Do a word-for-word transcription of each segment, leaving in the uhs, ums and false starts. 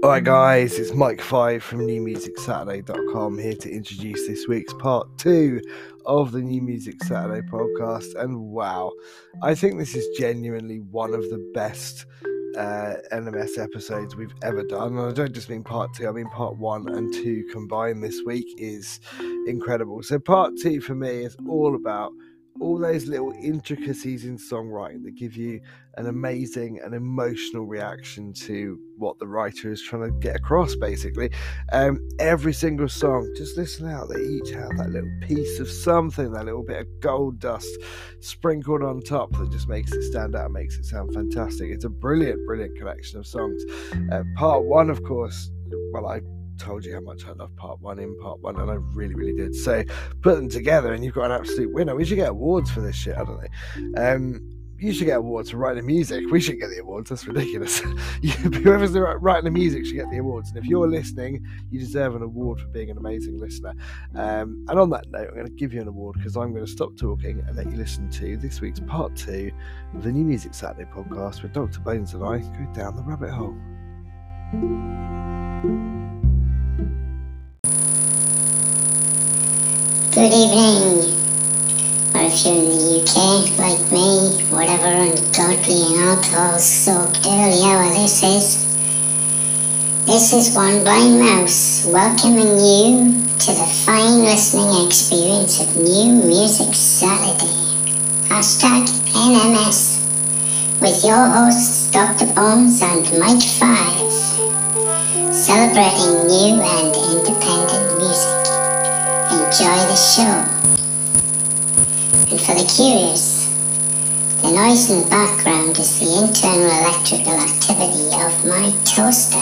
Alright guys, it's Mike five from new music saturday dot com here to introduce this week's part two of the New Music Saturday podcast. And wow, I think this is genuinely one of the best uh, N M S episodes we've ever done. And I don't just mean part two, I mean part one and two combined this week is incredible. So part two for me is all about all those little intricacies in songwriting that give you an amazing and emotional reaction to what the writer is trying to get across, basically. Um, every single song, just listen out, they each have that little piece of something, that little bit of gold dust sprinkled on top that just makes it stand out, makes it sound fantastic. It's a brilliant, brilliant collection of songs. Uh, part one, of course, well, I told you how much I love part one in part one, and I really really did. So put them together and you've got an absolute winner. We should get awards for this shit, I don't know. Um you should get awards for writing music. We should get the awards. That's ridiculous. Whoever's writing the music should get the awards, and if you're listening, you deserve an award for being an amazing listener. Um and on that note, I'm going to give you an award because I'm going to stop talking and let you listen to this week's part two of the New Music Saturday podcast, where Doctor Bones and I go down the rabbit hole. Good evening, or if you're in the U K, like me, whatever ungodly and alcohol-soaked early hour this is. This is One Blind Mouse, welcoming you to the fine listening experience of New Music Saturday. Hashtag N M S, with your hosts Doctor Bones and Mike five, celebrating new and independent music. Enjoy the show. And for the curious, the noise in the background is the internal electrical activity of my toaster.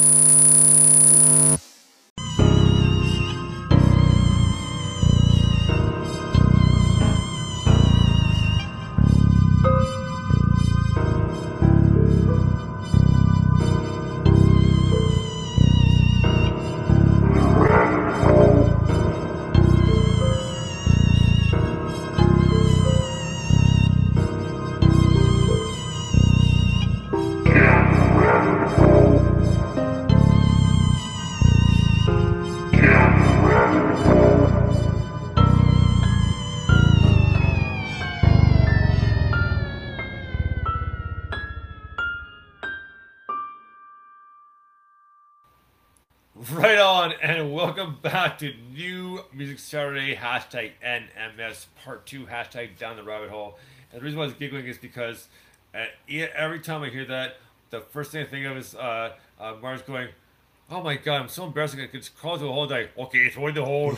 Right on, and welcome back to New Music Saturday, hashtag N M S, part two, hashtag Down the Rabbit Hole. And the reason why I was giggling is because uh, every time I hear that, the first thing I think of is uh, uh, Mars going, "Oh my god, I'm so embarrassing, I could crawl through the hole." Like, okay, throw in the hole.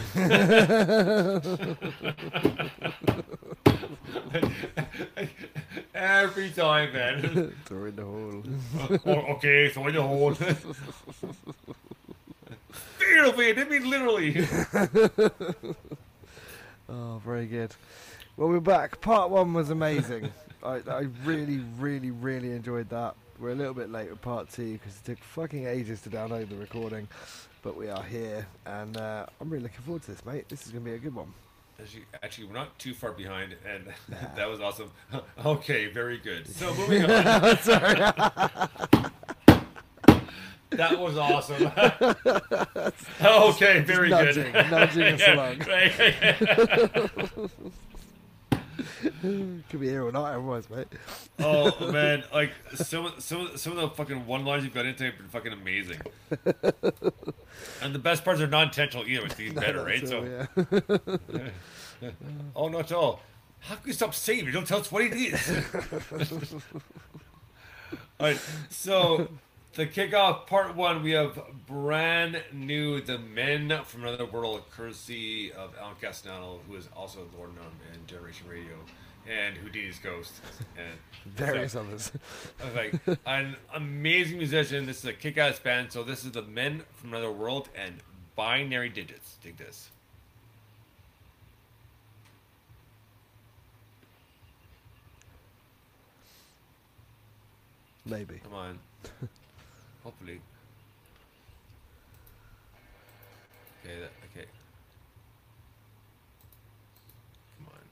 Every time, man. Throw in the hole. Oh, okay, throw in the hole. Figuratively, I didn't mean literally. Oh, very good. Well, we're back. Part one was amazing. I, I really, really, really enjoyed that. We're a little bit late with part two because it took fucking ages to download the recording, but we are here, and uh, I'm really looking forward to this, mate. This is going to be a good one. Actually, actually, we're not too far behind, and nah. That was awesome. Okay, very good. So moving on. Sorry. That was awesome. Okay, very nudging, good. Nudging us Yeah, along. right. Could be here all night otherwise, mate. Oh man, like some some some of the fucking one liners you've got into have been fucking amazing. And the best parts are not intentional either, which is even better, right? All, so yeah. Oh, not at all. How can you stop saying it? You don't tell us what it is. Alright, so to kick off part one, we have brand new The Men from Another World, courtesy of Alan Castellano, who is also Lord Norm in Generation Radio, and Houdini's Ghost, and various so, others. Like an amazing musician. This is a kick-ass band. So this is The Men from Another World and Binary Digits. Dig this. Maybe. Come on. Hopefully. Okay, that, okay. Come on.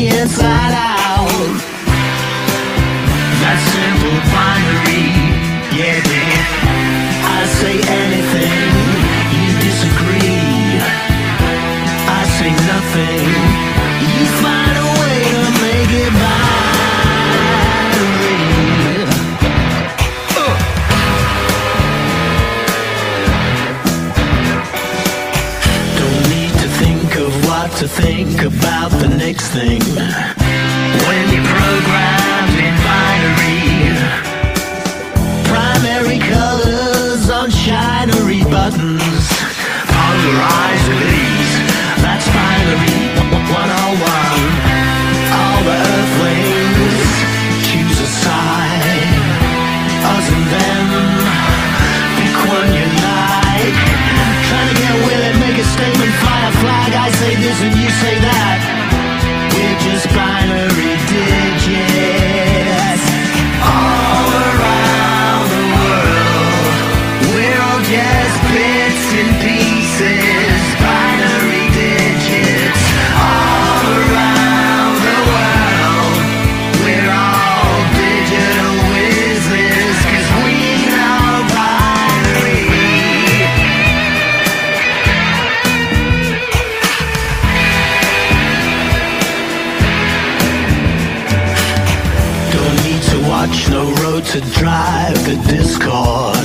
me inside out. That simple binary, yeah, babe. I say anything, you disagree. I say nothing, you find a way to make it binary. Uh. Don't need to think of what to think about the next thing. When you're programmed in binary, primary colors on shinery buttons, polarized with ease. That's binary one oh one. All the earthlings choose a side, us and them. Pick one you like. Trying to get with it, make a statement, fly a flag. I say this and you say that. We're just binary digits all around the world. We're all just bits and pieces, binary digits all around the world. We're all digital whizzes, 'cause we know binary. Don't need to watch no road to drive the Discord.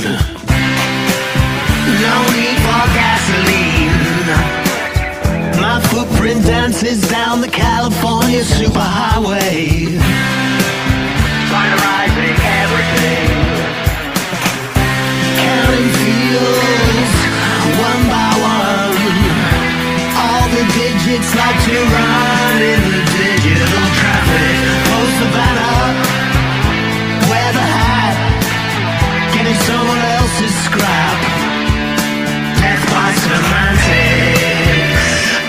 No need for gasoline. My footprint dances down the California superhighway, polarizing everything. Counting fields one by one. All the digits like to run in the digital traffic. Post the banner, wear the hat, getting someone else's scrap. Death by semantics.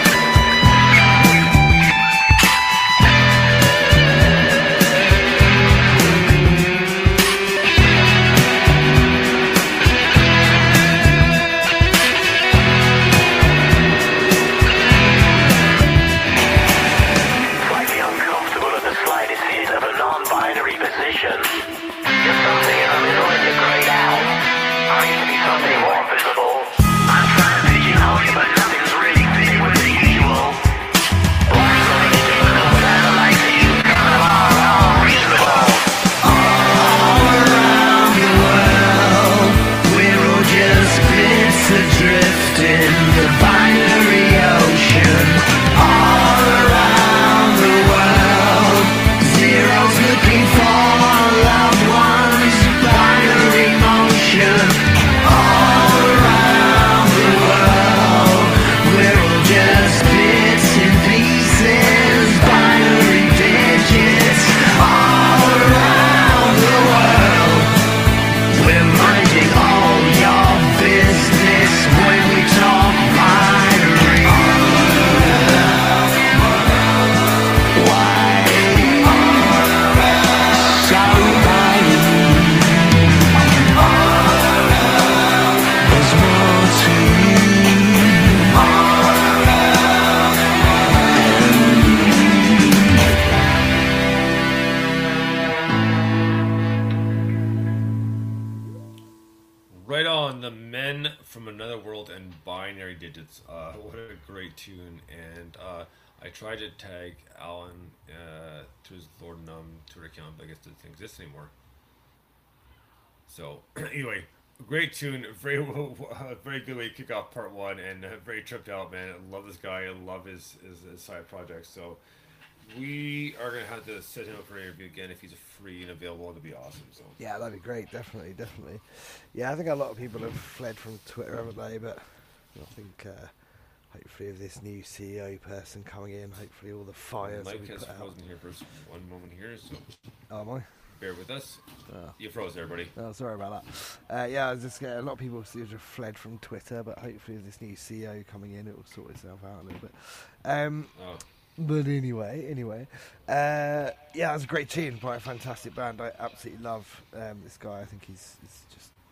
Slightly uncomfortable at the slightest hint of a non-binary position. You're something in the middle and you're grayed out. I used to be something more visible. I'm trying to pigeonhole you, but nothing's really fitting with the usual. What's something you do with all that like you kind of are all reasonable. All around the world, we're all just bits adrift in the binary ocean. All around the world, zeros looking for loved ones, binary motion. All around the world, we're all just bits and pieces, binary digits. All around the world, we're minding all your business when we talk binary. Why? So binary. There's more to you. Right on, the Men from Another World and Binary Digits. Uh, what a great tune. And uh, I tried to tag Alan uh, to his Lord Numb Twitter account, but I guess it doesn't exist anymore. So, anyway, great tune. Very uh, very good way to kick off part one, and uh, very tripped out, man. I love this guy. I love his, his, his side projects. So, we are going to have to set him up for an interview again if he's free and available. It'd be awesome. So Yeah, that'd be great. Definitely, definitely. Yeah, I think a lot of people have fled from Twitter, haven't they? But I think uh, hopefully with this new C E O person coming in, hopefully all the fires will Mike be has put out. frozen here for one moment here, so Oh, am I? bear with us. Oh. You froze there, buddy. Oh, sorry about that. Uh, yeah, I was just getting a lot of people seem to have fled from Twitter, but hopefully with this new C E O coming in, it will sort itself out a little bit. Um, Oh. But anyway, anyway, uh, yeah, it was a great tune by a fantastic band. I absolutely love um, this guy. I think he's, he's just yeah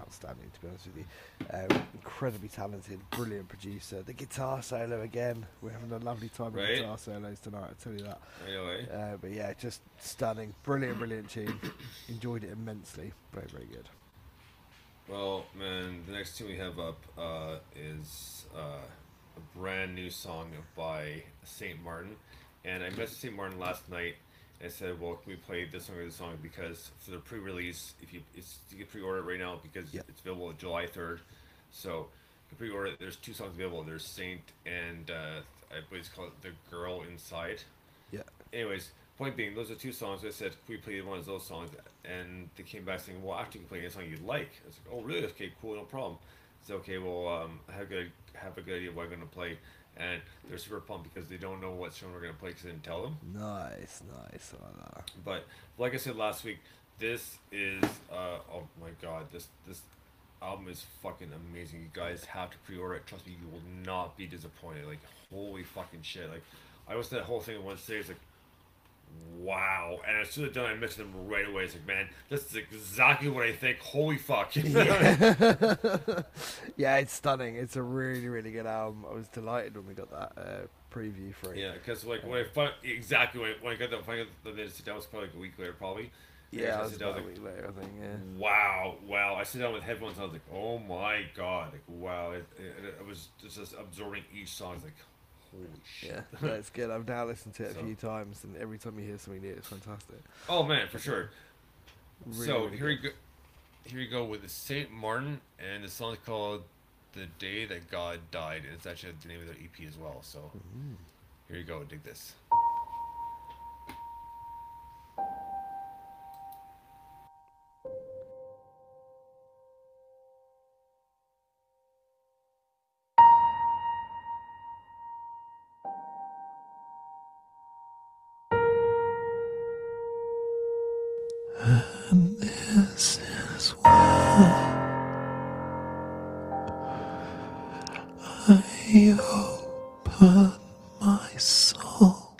outstanding, to be honest with you. Um, incredibly talented, brilliant producer. The guitar solo again. We're having a lovely time with Right. guitar solos tonight, I'll tell you that. Anyway, Uh, but yeah, just stunning. Brilliant, brilliant tune. Enjoyed it immensely. Very, very good. well, man, the next tune we have up uh, is uh, a brand new song by Saint Martin. And I messaged Saint Martin last night and said, well, can we play this song or this song? Because for the pre-release, if you it's, you can pre-order it right now because Yep. it's available July third. So you can pre-order it. There's two songs available. There's Saint and uh, I believe it's called The Girl Inside. Yeah. Anyways, point being, those are two songs. I said, can we play one of those songs? And they came back saying, well, actually, you can play any song you like. I was like, oh, really? Okay, cool, no problem. I said, okay, well, um, I have a good, have a good idea of what I'm going to play. And they're super pumped because they don't know what song we're going to play because I didn't tell them. Nice, nice. I like that. But like I said last week, this is, uh, oh my god, this this album is fucking amazing. You guys have to pre-order it. Trust me, you will not be disappointed. Like, holy fucking shit. Like, I was that whole thing in one stage, it's like, wow. And as soon as done, I mentioned them right away. It's like, man, this is exactly what I think. Holy fuck. Yeah. Yeah, it's stunning. It's a really, really good album. I was delighted when we got that uh, preview for it. Yeah, because like when I found exactly when I, when I got the when I got the minute to sit down, it was probably like a week later, probably. Yeah, I I was sit down, about a like, week later, I think, yeah. wow, wow! I sit down with headphones, and I was like, oh my god, like wow! It, it, it was just, just absorbing each song. It's like, holy shit! Yeah, that's good. I've now listened to it a So- few times, and every time you hear something new, it's fantastic. Oh man, for sure. Really, so really here we good. go. Here we go with the Saint Martin, and the song's called "The Day That God Died," and it's actually the name of their E P as well. So here you go. Dig this. And this is where I open my soul.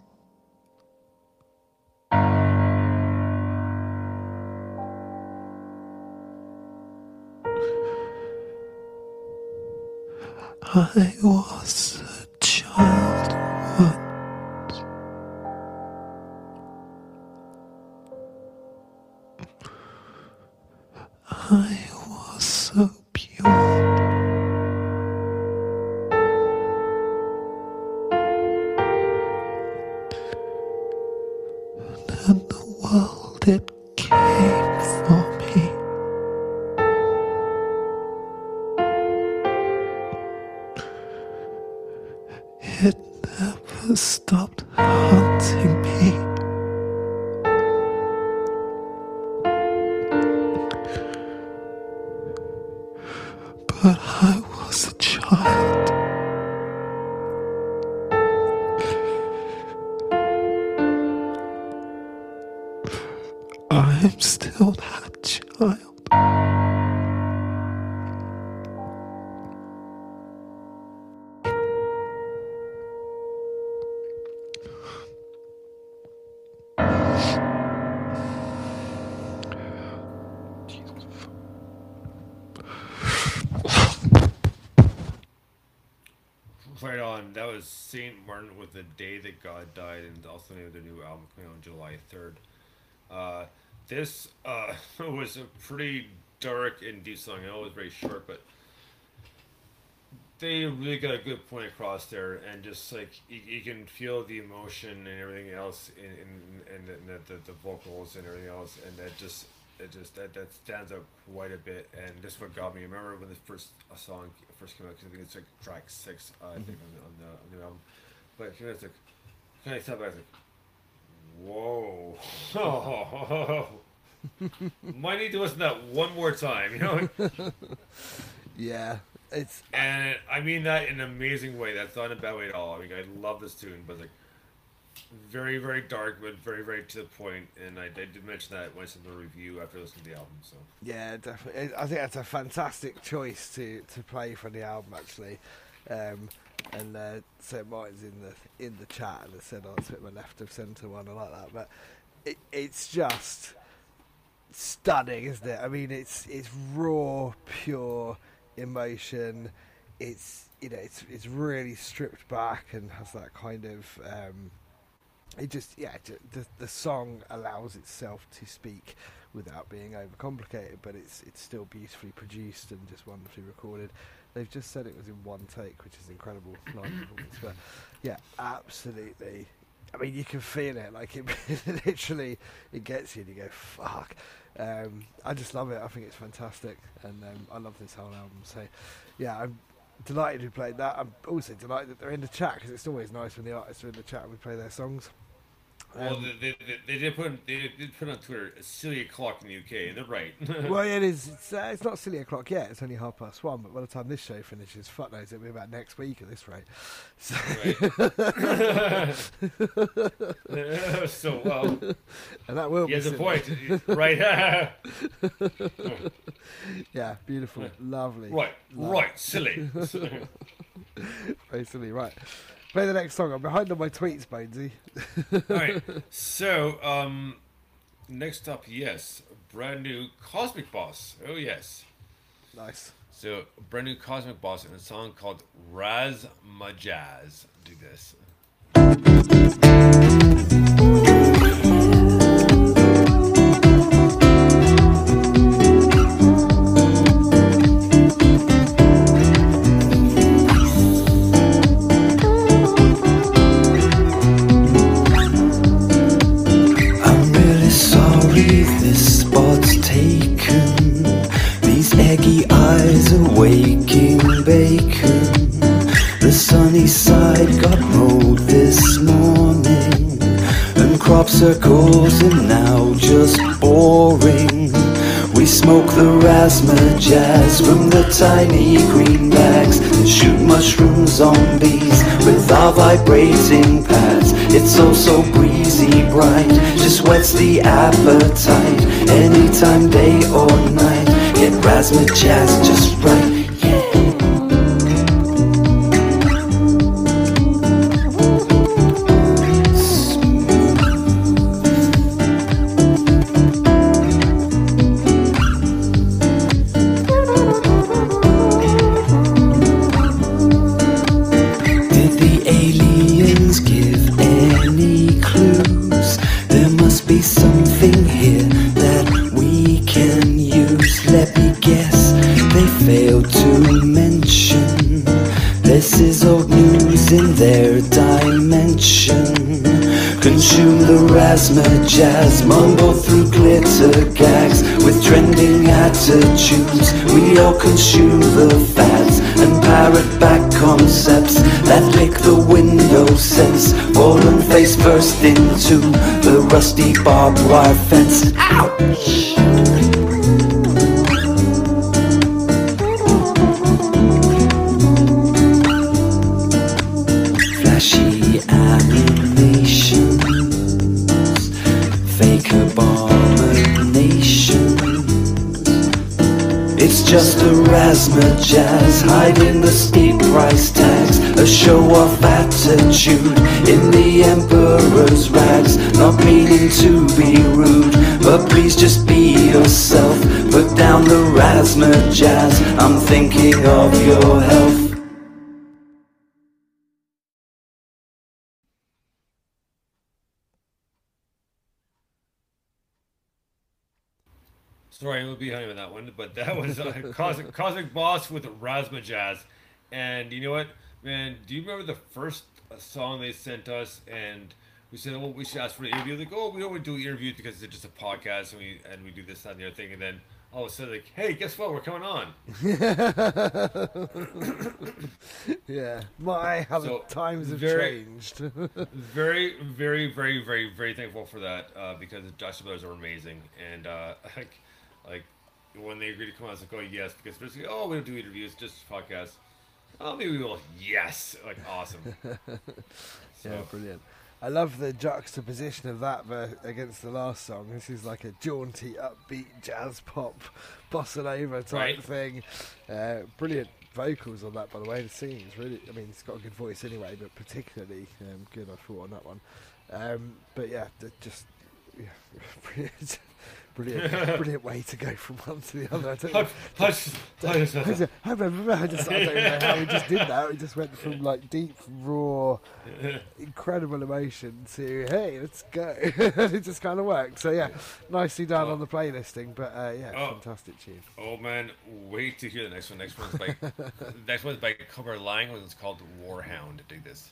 I was a child once. I was so pure. And the world, it came for me. It never stopped haunting me. But I was a child. I'm still that child. Right on. That was Saint Martin with "The Day That God Died," and also the name of their new album coming out on July third. Uh, this uh, was a pretty dark and deep song. I know it was very short, but they really got a good point across there, and just like you, you can feel the emotion and everything else in in, in, the, in the, the, the vocals and everything else, and that just it just that, that stands out quite a bit. And this is what got me. I remember when the first uh, song first came out, because I think it's like track six, uh, I think on the, on the on the album. But it was like, kind of step back, like, whoa, might need to listen to that one more time, you know. Yeah, it's And I mean that in an amazing way. That's not in a bad way at all. I mean, I love this tune, but like very, very dark, but very, very to the point. And I, I did mention that when I said the review after listening to the album. So yeah, definitely. I think that's a fantastic choice to, to play for the album, actually. Um, and uh, Saint Martin's in the in the chat and has said, "Oh, it's a bit of a left of centre one." I like that, but it, it's just stunning, isn't it? I mean, it's it's raw, pure emotion. It's you know, it's it's really stripped back and has that kind of. Um, it just yeah, the the song allows itself to speak without being overcomplicated, but it's it's still beautifully produced and just wonderfully recorded. They've just said it was in one take, which is incredible live performance. But yeah, absolutely. I mean, you can feel it. Like it literally, it gets you, and you go, "Fuck." Um, I just love it. I think it's fantastic, and um, I love this whole album. So, yeah, I'm delighted we played that. I'm also delighted that they're in the chat, because it's always nice when the artists are in the chat and we play their songs. Well, Um, they, they, they did put they did put on Twitter a silly o'clock in the U K, and they're right. Well, it is. It's, uh, it's not silly o'clock yet. It's only half past one. But by the time this show finishes, fuck knows, it'll be about next week at this rate. So, Right. So well, and that will he be has a silly. point, right? Yeah, beautiful, lovely. right, Love. right, silly. Very silly. Right. Play the next song. I'm behind on my tweets, Bonesy. All right. So, um, next up, yes, brand new Cosmic Boss. Oh yes. Nice. So, brand new Cosmic Boss and a song called Raz Majaz. Do this. I'm really sorry this spot's taken. These eggy eyes are waking bacon. The sunny side got mowed this morning, and crop circles are now just boring. We smoke the razzmatazz from the tiny green bags and shoot mushroom zombies with our vibrating pads. It's oh so breezy bright, just whets the appetite. Anytime, day or night, get razzmatazz just right. Did the aliens give any clues? There must be something here that we can use. Let me guess, they failed to mention this is old news in their dimension. Consume the razzmatazz, mumble through glitter gags with trending attitudes. We all consume the fads and parrot back concepts that lick the window sense. Fallen face first into the rusty barbed wire fence. Ouch! Flashy animations, fake abominations. It's just a razzmatazz, hiding the steep price tags. A show-off attitude in the emperor's rags. Not meaning to be rude, but please just be yourself. Put down the razzmatazz, I'm thinking of your health. Sorry, we'll be behind on that one, but that was uh, Cosmic, Cosmic Boss with Razzmatazz. And you know what, man? Do you remember the first uh, song they sent us? And we said, "Well, we should ask for an interview." Like, "Oh, we don't want to do interviews because it's just a podcast, and we and we do this, that, and the other thing." And then all of a sudden, like, "Hey, guess what? We're coming on." Yeah, my how the So, times have very- changed. Very, very, very, very, very thankful for that uh, because the Joshua Brothers are amazing, and uh, like, like when they agreed to come on, I was like, "Oh yes," because basically, "Oh, we don't do interviews, just podcasts." Oh, maybe we will. Yes, like awesome. So, Yeah, brilliant. I love the juxtaposition of that ver- against the last song. This is like a jaunty, upbeat jazz pop, bossa nova type Right. thing. Uh, brilliant vocals on that, by the way. The singing is really, I mean, it's got a good voice anyway, but particularly um, good, I thought, on that one. Um, but yeah, the, just yeah, brilliant, brilliant, brilliant way to go from one to the other. I don't know. I, I just, I just, I just, I remember, I just, I don't know how we just did that. We just went from like deep, raw, incredible emotion to hey, let's go. It just kind of worked. So yeah, nicely done Oh. on the playlisting. But uh, yeah, Oh. fantastic tune. oh man, wait to hear the next one. Next one's by next one's by Cover Lang. It's called Warhound. Dig this.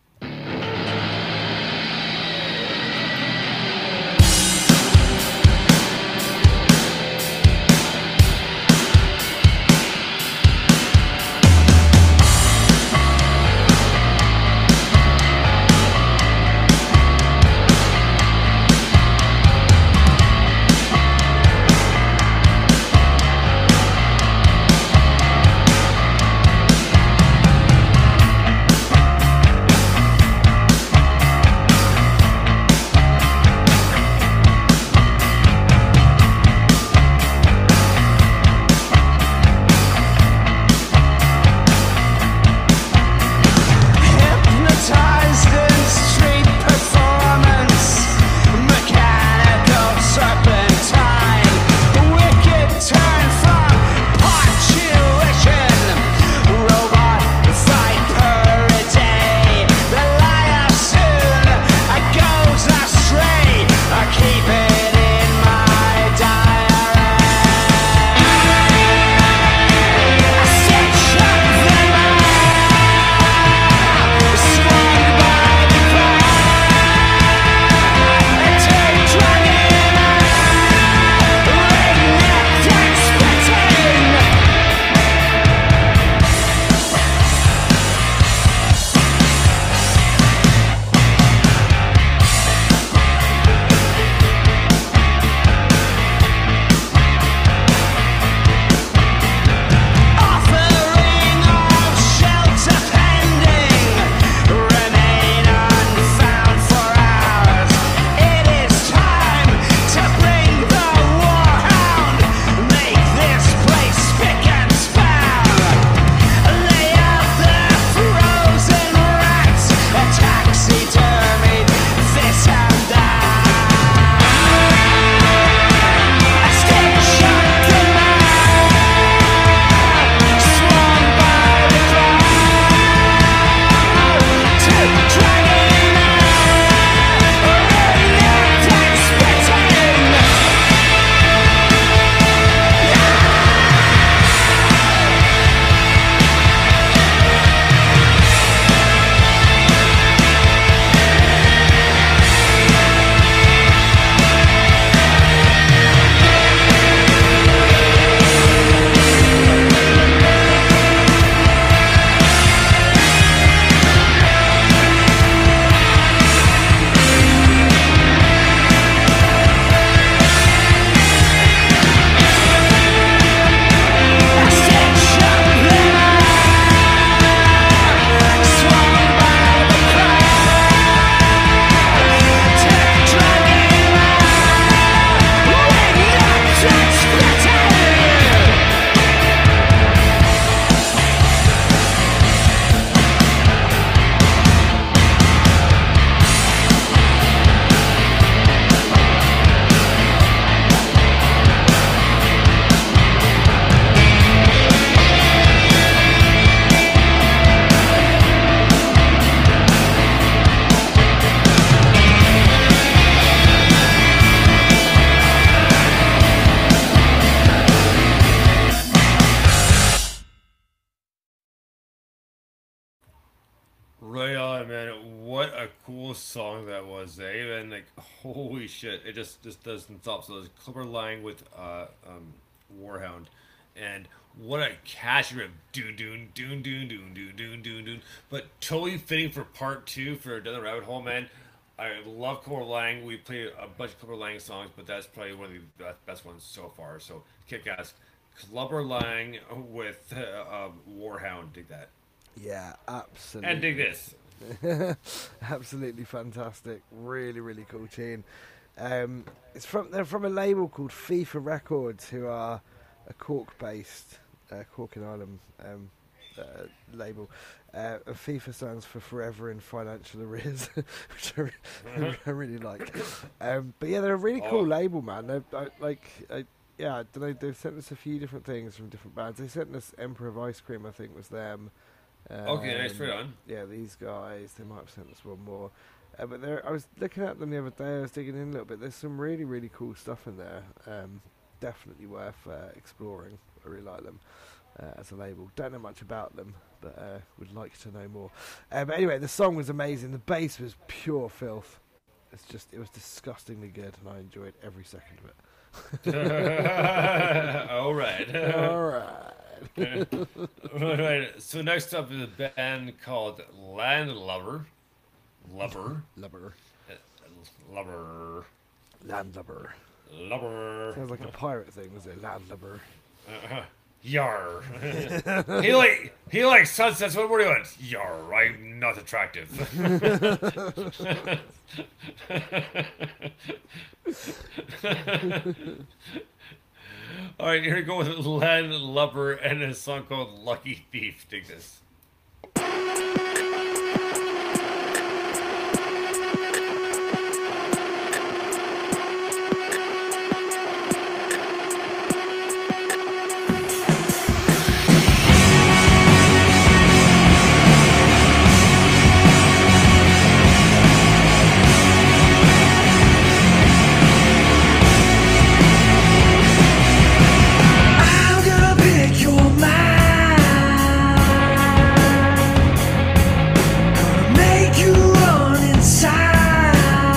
Hypnotized in street performance, mechanical serpentine, wicked turn from punctuation, robot fight per day. The liar soon goes astray. I keep it in my diary. I stitch up the swung by the crowd, a turd dragon, ring-necked and spitting. Offering of shelter pending, remain unfound for hours. It is time to bring the warhound, make this place spick and span. Lay out the frozen rats, a taxidermy, this and that. A stitch up the swung by the crowd, turd dragon, ring-necked and spitting. A stitch up the swung by the crowd, turd dragon, ring-necked and spitting. Right on, man. What a cool song that was, eh? And like, holy shit, it just just doesn't stop. So there's Clubber Lang with uh, um, Warhound, and what a catchy riff, doon doon doon doon doon doon doon doon doon. But totally fitting for part two for Down the Rabbit Hole, man. I love Clubber Lang. We played a bunch of Clubber Lang songs, but that's probably one of the best, best ones so far. So kick ass, Clubber Lang with uh, um, Warhound. Dig that. Yeah, absolutely. And dig this. Absolutely fantastic. Really, really cool tune. Um, it's from they're from a label called FIFA Records, who are a Cork-based, uh, Cork and Ireland um, uh, label. Uh, and FIFA stands for Forever in Financial Arrears, which I, re- I really like. Um, but yeah, they're a really cool Oh. label, man. They're, I, like, I, yeah, I don't know. They've sent us a few different things from different bands. They sent us Emperor of Ice Cream, I think, was them. Okay, nice, Um, right on. Yeah, these guys. They might have sent us one more. Uh, but there, I was looking at them the other day. I was digging in a little bit. There's some really, really cool stuff in there. Um, definitely worth uh, exploring. I really like them uh, as a label. Don't know much about them, but uh, would like to know more. Uh, but anyway, the song was amazing. The bass was pure filth. It's just, it was disgustingly good, and I enjoyed every second of it. All right. All right. Right. So next up is a band called Landlubber. Lover. Lubber. Lover. Landlubber. Lover. Sounds like a pirate thing, was it? Landlubber. Uh, yar. he like he likes sunsets. What were you doing? Yar. I'm not attractive. All right, here we go with Landlubber and a song called Lucky Thief. Dig this. I'm gonna pick your mind. Gonna make you run inside.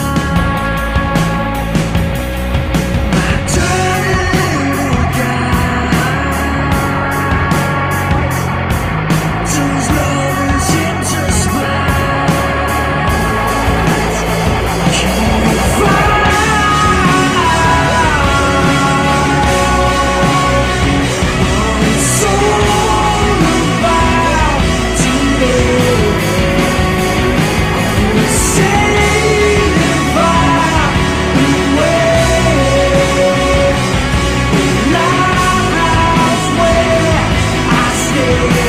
My dirty little guy turns lovers into spies. Can you find? It's all about today. I'm saved by the way. The lighthouse where I stay.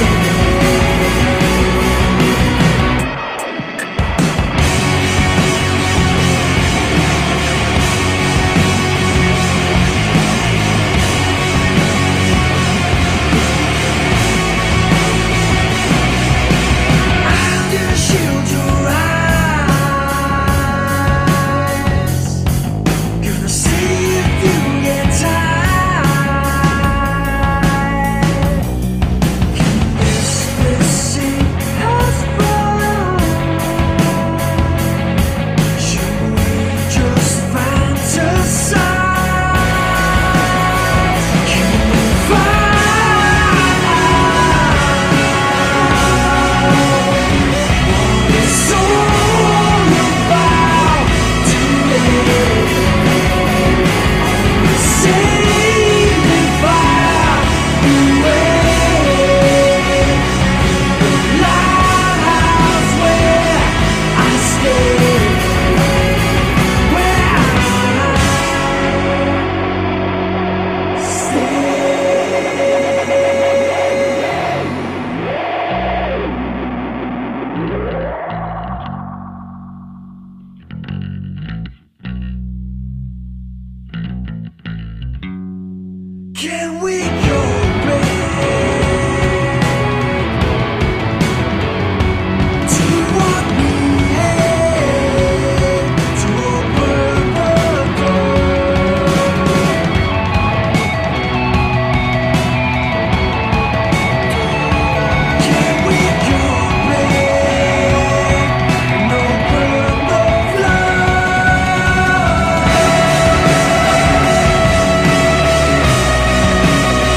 I'm gonna shield your eyes. Gonna see if you get tired. This missing husband. Should we just fantasize? Can we find? It's all about today. Saved by the way. The lighthouse where I stay. Where I Can we go back to what we had, to a world Can we go back? No world of love.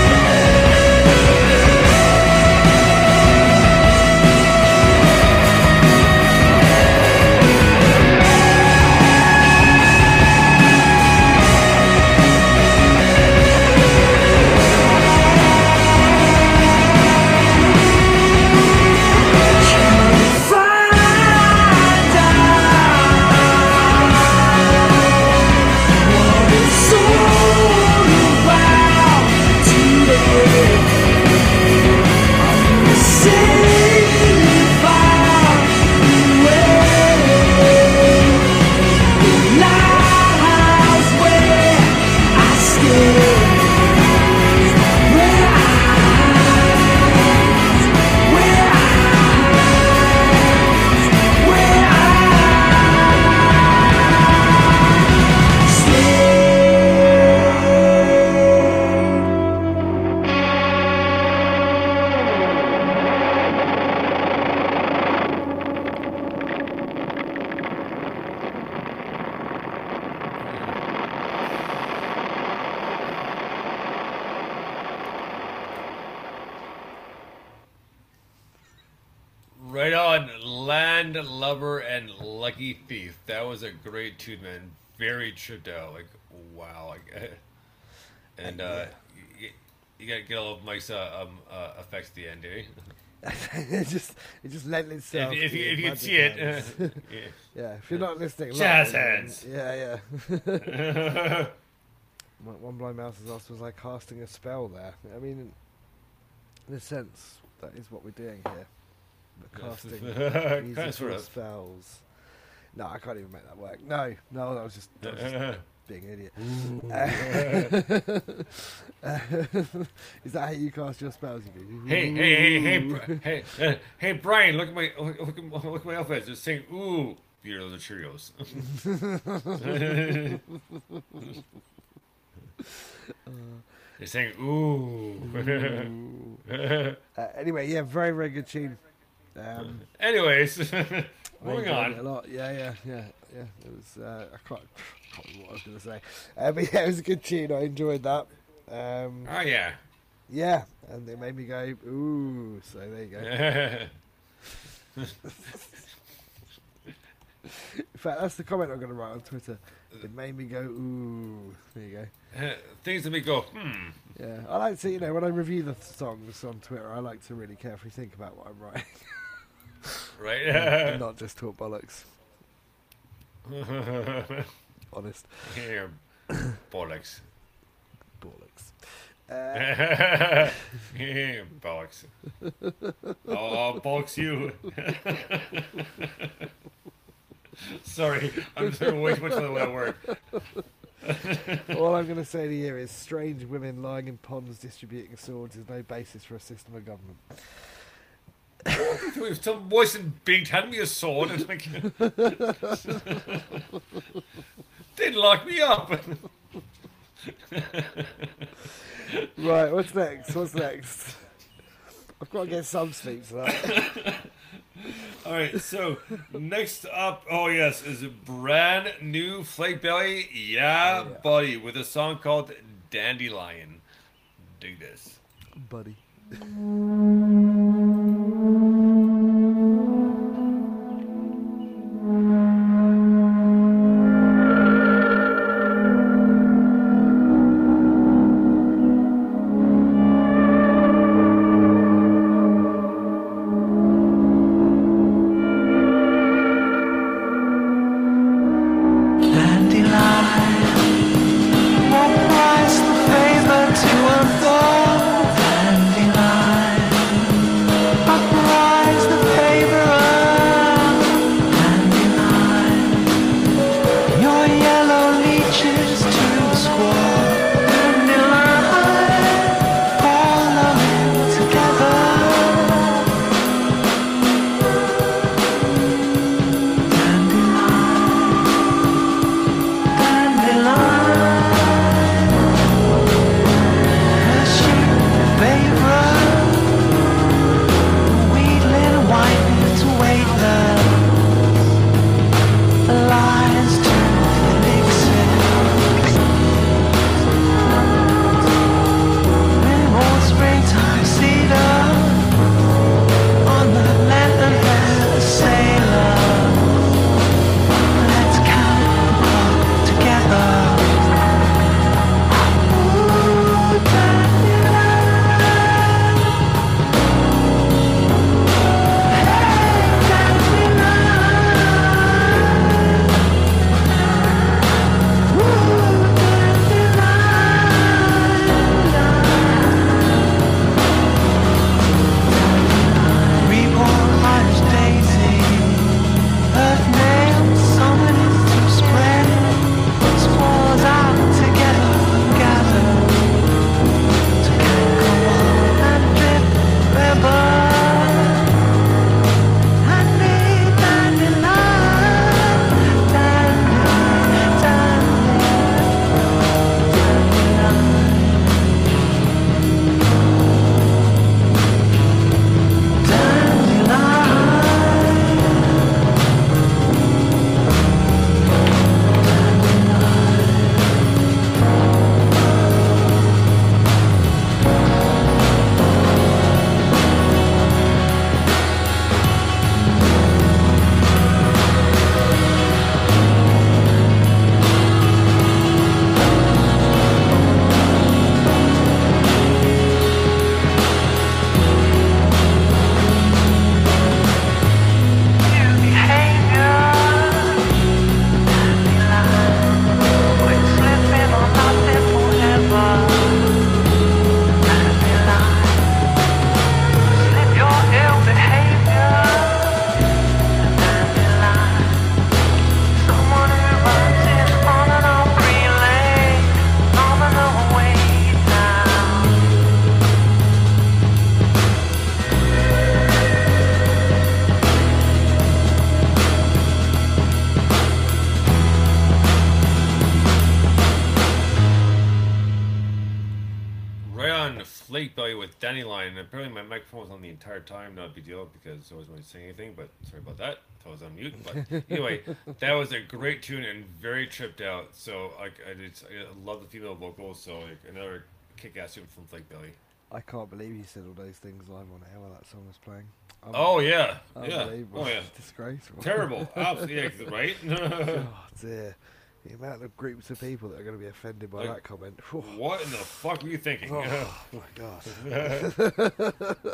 Right on, Landlubber and Lucky Thief. That was a great tune, man. Very tripped out. Like, wow. Like, and uh, you, you gotta get all of Mike's uh, um, uh, effects at the end, eh? it just it just lent itself. If, if, to you, your if you can magic see it. hands. Uh, yeah. Yeah, if you're not listening, Jazz live, then- hands. Yeah, yeah. One one blind mouse has asked, was I casting a spell there? I mean, in a sense, that is what we're doing here. We're casting Kind musical of, sort of. spells. No, I can't even make that work. No, no, that was just, that was just being an idiot. Uh, is that how you cast your spells? You do? Hey, hey, hey, hey, Bri- hey, uh, hey, Brian! Look at my look, look, at, look at my outfit. Just saying, ooh, Beatles or Cheerios. They're saying, ooh. Uh, anyway, yeah, very, very good tune. Um, Anyways, I moving enjoyed it a on. lot. Yeah, yeah, yeah, yeah. It was. Uh, I can't, can't remember what I was going to say, uh, but yeah, it was a good tune. I enjoyed that. Um, Oh yeah. yeah, and it made me go ooh. So there you go. In fact, that's the comment I'm going to write on Twitter. It made me go ooh. There you go. Things that make go, hmm. Yeah, I like to, you know, when I review the songs on Twitter, I like to really carefully think about what I'm writing, Right? and not just talk bollocks. Honest Here, bollocks. bollocks. Uh, Yeah, bollocks. Oh, bollocks you. Sorry, I'm throwing way too much for that word. all I'm going to say to you is strange women lying in ponds distributing swords is no basis for a system of government. If some voice in Bing hand me a sword and like, didn't lock me up. Right, what's next? What's next? I've got to get some sleep tonight. All right, so next up, oh yes, is a brand new Flake Belly, yeah, Oh, yeah. buddy, with a song called Dandelion. Dig this. Buddy. Dandelion, on Flake Belly with Dandelion, and apparently my microphone was on the entire time. Not a big deal because I wasn't really saying anything, but sorry about that. I was on mute. But anyway, that was a great tune and very tripped out. So like, I, just, I love the female vocals. So like, another kick-ass tune from Flake Belly. I can't believe you said all those things live on air while that song was playing. Um, Oh yeah, yeah, unbelievable. oh yeah, Disgraceful. terrible, absolutely, yeah, right? Oh dear. The amount of groups of people that are going to be offended by Like, that comment. Whew. What in the fuck were you thinking? Oh my god.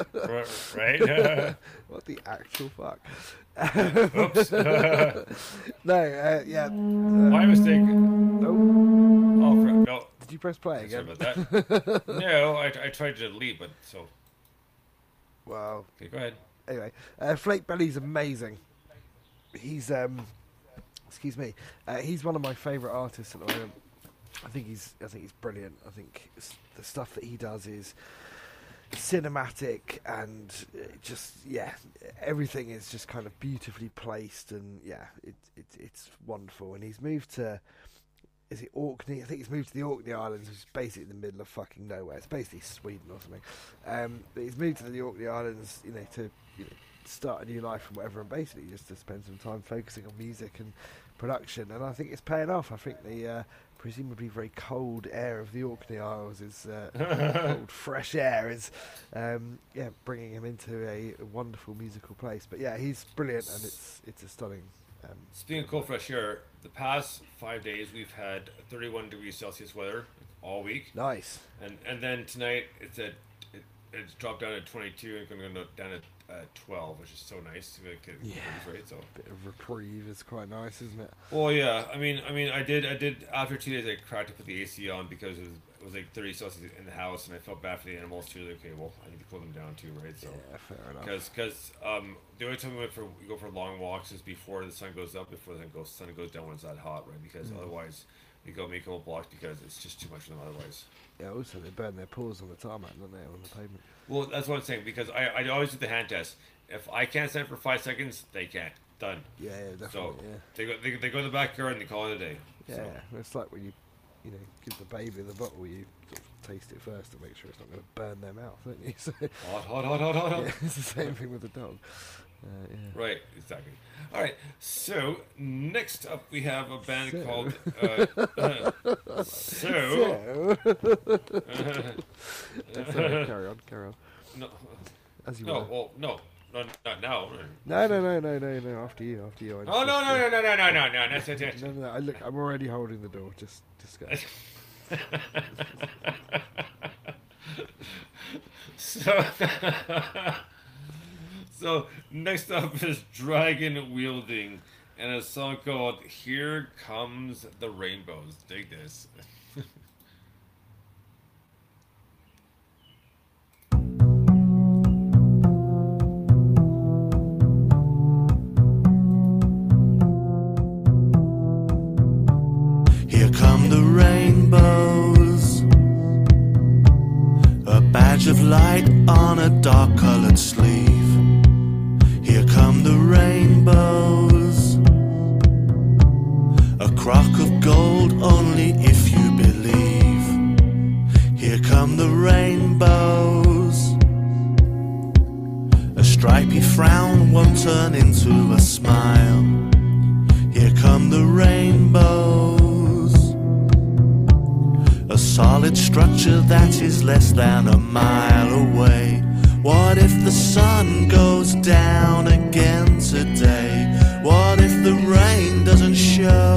Right? What the actual fuck? Oops. No, uh, yeah. My mistake. Oh, Oh, crap. No. did you press play Sorry again? about that. No, I, I tried to delete, but so. Wow. Okay, go ahead. Anyway, uh, Flake Belly's amazing. He's um, excuse me. Uh, he's one of my favourite artists at the moment. I think he's I think he's brilliant. I think s- the stuff that he does is cinematic and uh, just yeah, everything is just kind of beautifully placed and yeah, it, it it's wonderful. And he's moved to. Is it Orkney? I think he's moved to the Orkney Islands, which is basically in the middle of fucking nowhere. It's basically Sweden or something. Um, but he's moved to the Orkney Islands, you know, to you know, start a new life and whatever, and basically just to spend some time focusing on music and production. And I think it's paying off. I think the uh, presumably very cold air of the Orkney Isles is uh, cold, fresh air is, um, yeah, bringing him into a, a wonderful musical place. But yeah, he's brilliant, and it's it's a stunning. Um, Speaking of cold fresh air, the past five days we've had thirty-one degrees Celsius weather all week, nice. and and then tonight it's at it, it's dropped down to twenty-two and going to go down to uh, twelve, which is so nice. Like, it- Yeah. right, so. Bit of reprieve is quite nice, isn't it? Well, yeah. I mean, I mean, I did, I did. After two days, I tried to put the A C on because it was, it was like thirty Celsius in the house, and I felt bad for the animals too. Like, okay, well, I need to cool them down too, right? So, Yeah, fair enough. because, because, um, the only time we went for we go for long walks is before the sun goes up, before the sun goes, sun goes down when it's that hot, right? Because Mm. otherwise, we go make them blocks because it's just too much for them otherwise. Yeah, also they burn their paws on the tarmac, don't they, on the pavement? Well, that's what I'm saying because I, I always do the hand test. If I can't stand for five seconds, they can't. Done. Yeah, yeah, definitely, So yeah. they go, they, they go in the backyard and they call it a day. Yeah, So. it's like when you, you know, give the baby the bottle, you sort of taste it first to make sure it's not going to burn their mouth, don't you? So, Hot, hot, hot, hot, hot, hot. yeah, it's the same thing with the dog. Uh, yeah. Right, exactly. All right, so next up we have a band So. called uh, So. So, sorry, carry on, carry on. No, As you no, were. well, no, no, not now. No, no, no, no, no, no. After you, after you. I Oh no, no, no, no, no, no, no, no! That's it. no, no, no. I look, I'm already holding the door. Just, just go. So, so next up is Dragon Wielding and a song called "Here Comes the Rainbows." Dig this. Here come the rainbows, a badge of light on a dark colored sleeve. Here come the rainbows, a crock of gold only if you believe. Here come the rainbows, a stripy frown won't turn into a smile. Here come the rainbows, a solid structure that is less than a mile away. What if the sun goes down again today? What if the rain doesn't show?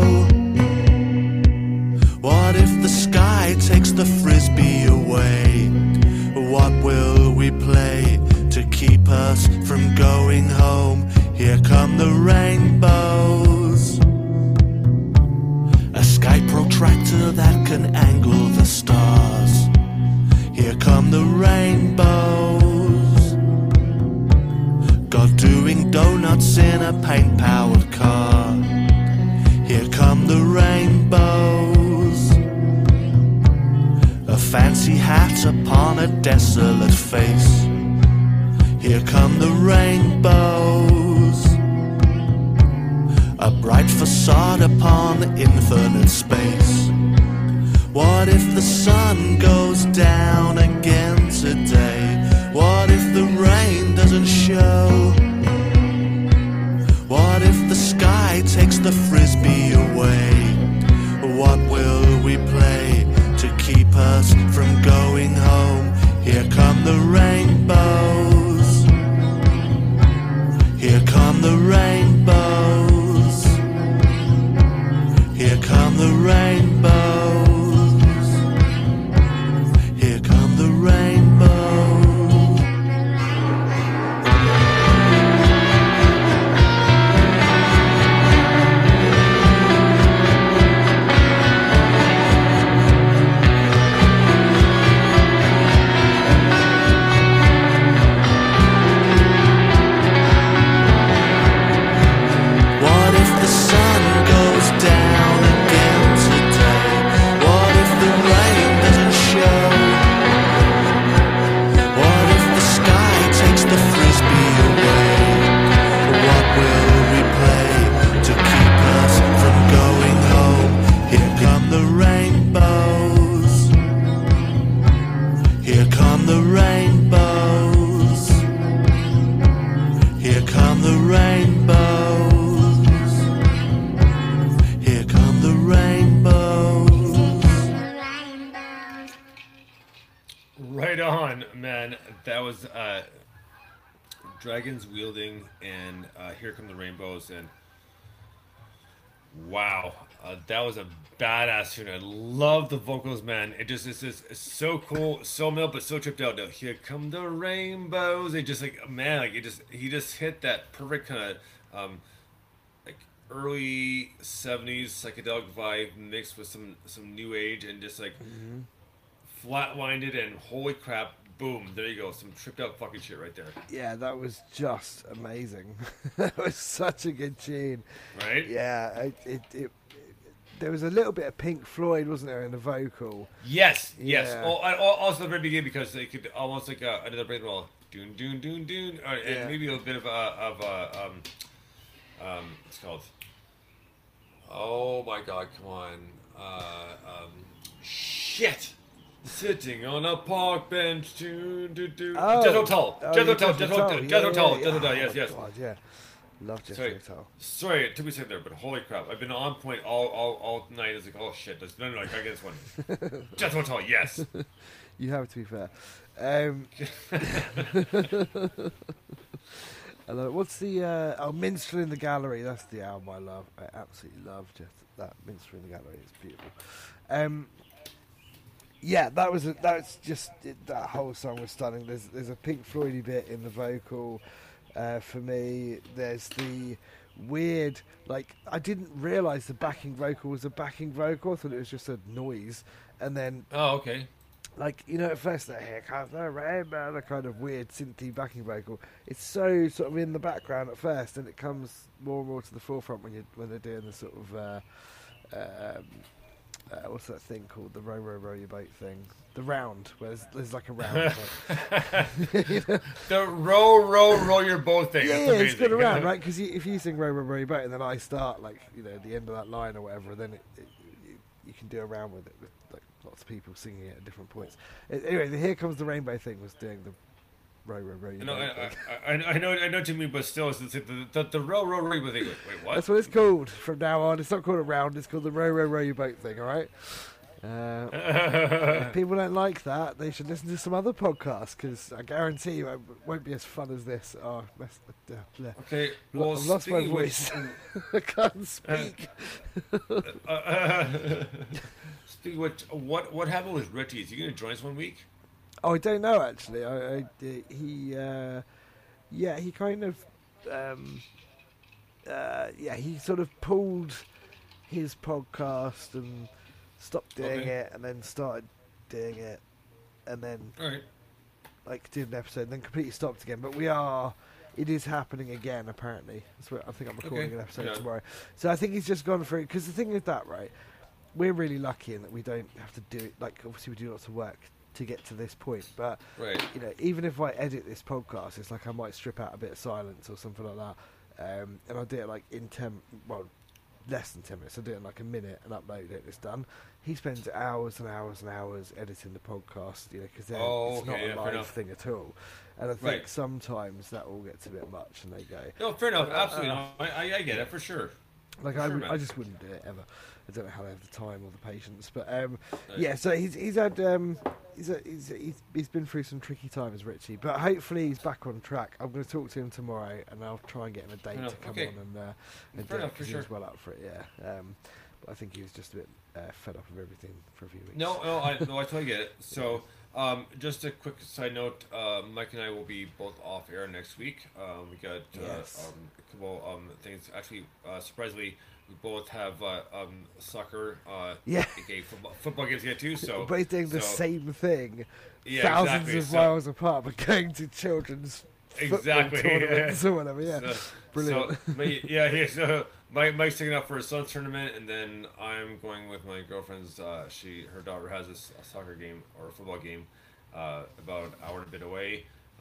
What if the sky takes the frisbee away? What will we play to keep us from going home? Here come the rainbows, a sky protractor that can angle the stars. Here come the rainbows, God doing donuts in a paint-powered car. Here come the rainbows, a fancy hat upon a desolate face. Here come the rainbows, a bright facade upon infinite space. What if the sun goes down again Right on, man. That was uh, dragons wielding, and uh, Here Come the Rainbows, and wow, uh, that was a badass tune. I love the vocals, man. It just is just it's so cool, so mild, but so tripped out. No, Here come the rainbows. It just like man, like it just he just hit that perfect kind of um, like early seventies psychedelic vibe mixed with some some new age, and just like flatlined it, and holy crap, boom, there you go, some tripped out fucking shit right there, Yeah, that was just amazing. That was such a good tune. right? Yeah, it, it, it, there was a little bit of Pink Floyd, wasn't there, in the vocal? Yes, yes. Yeah. Oh, I, al- also the very beginning because they could almost like uh, another break roll, doon doon doon doon, or, and Yeah. maybe a bit of a of a um um what's it called? Oh my god, come on, uh um shit. Sitting on a park bench, do do do. Oh. Jethro Tull, Oh, Jethro yeah, Tull, Jethro Jethro Tull, Tull, yeah, Jethro yeah, Tull, yeah. Jethro Tull. Oh, Yes, my yes. God, yeah. Love Jethro Sorry, Tull. sorry, it took me a second there, but holy crap, I've been on point all all, all night. I was like, oh shit, that's, no, no, I gotta get this one. Jethro Tull, yes. You have to be fair. Um, I love it. What's the uh, oh Minstrel in the Gallery? That's the album I love. I absolutely love just that Minstrel in the Gallery. It's beautiful. Um, yeah, that was a, that's just it, that whole song was stunning. There's there's a Pink Floydy bit in the vocal uh, for me. There's the weird like I didn't realise the backing vocal was a backing vocal. I thought it was just a noise, and then Oh, okay. like, you know, at first, the here comes the rainbow, the kind of weird synthy backing vocal. It's so sort of in the background at first, and it comes more and more to the forefront when you when they're doing the sort of uh, um, uh, what's that thing called? The row row row your boat thing, the round. Where there's, there's like a round. You know? The row, row, row your boat thing. Yeah, That's yeah, amazing. it's good around, right? Because if you sing row row row your boat, and then I start like you know at the end of that line or whatever, then it, it, you, you can do around with it with like lots of people singing it at different points. Uh, Anyway, the Here Comes the Rainbow thing was doing the row row row your No, boat I, thing. I, I, I know, I know what you mean, but still, it's, it's the, the, the row, row, row your boat thing. Wait, wait, what? That's what it's called from now on. It's not called a round. It's called the row row row your boat thing. All right. Uh, if people don't like that, they should listen to some other podcasts because I guarantee you it won't be as fun as this. Oh, that's, uh, bleh. Okay, Lo- well, I've lost my speaking of voice. I can't speak. which- uh, uh, speaking of which, what what happened with Richie? Is he going to join us one week? Oh, I don't know actually. I, I he, uh, yeah, he kind of, um, uh, yeah, he sort of pulled his podcast and stopped doing Okay. it, and then started doing it, and then All right. like did an episode, and then completely stopped again. But we are, it is happening again apparently. That's what I think I'm recording Okay. an episode Yeah. tomorrow. So I think he's just gone through because the thing is that right, we're really lucky in that we don't have to do it. Like obviously we do lots of work to get to this point, but Right. you know, even if I edit this podcast, it's like I might strip out a bit of silence or something like that, um, and I'll do it like in ten, well, less than ten minutes. I'll do it in like a minute and upload it. It's done. He spends hours and hours and hours editing the podcast, you know, because Oh, it's not okay, a yeah, fair live enough. thing at all. And I think Right. sometimes that all gets a bit much, and they go, No, fair enough. Uh, Absolutely. uh, no, I, I, I get it for sure. like For I, sure, would, man. I just wouldn't do it ever. I don't know how they have the time or the patience, but um, Right. yeah. So he's he's had um, he's, a, he's he's he's been through some tricky times, Richie. But hopefully he's back on track. I'm going to talk to him tomorrow, and I'll try and get him a date enough, to come okay. on and uh, and Fair do it enough, for 'cause he sure. was well up for it. Yeah. Um, but I think he was just a bit uh, fed up of everything for a few weeks. No, no, I, no, I totally get it. So, um, just a quick side note: uh, Mike and I will be both off air next week. Um, we got uh, Yes. um, a couple um, things. Actually, uh, surprisingly, we both have uh, um, soccer, uh, Yeah. aka football, football games to get to. So, We're both doing the so- same thing, Yeah, thousands exactly. of So- miles apart, but going to children's Exactly. football tournaments or whatever. Yeah. So, Brilliant. So, my, yeah, yeah. So Mike, Mike's taking up for his son's tournament, and then I'm going with my girlfriend's. Uh, she, her daughter has this a soccer game or a football game, uh, about an hour and a bit away.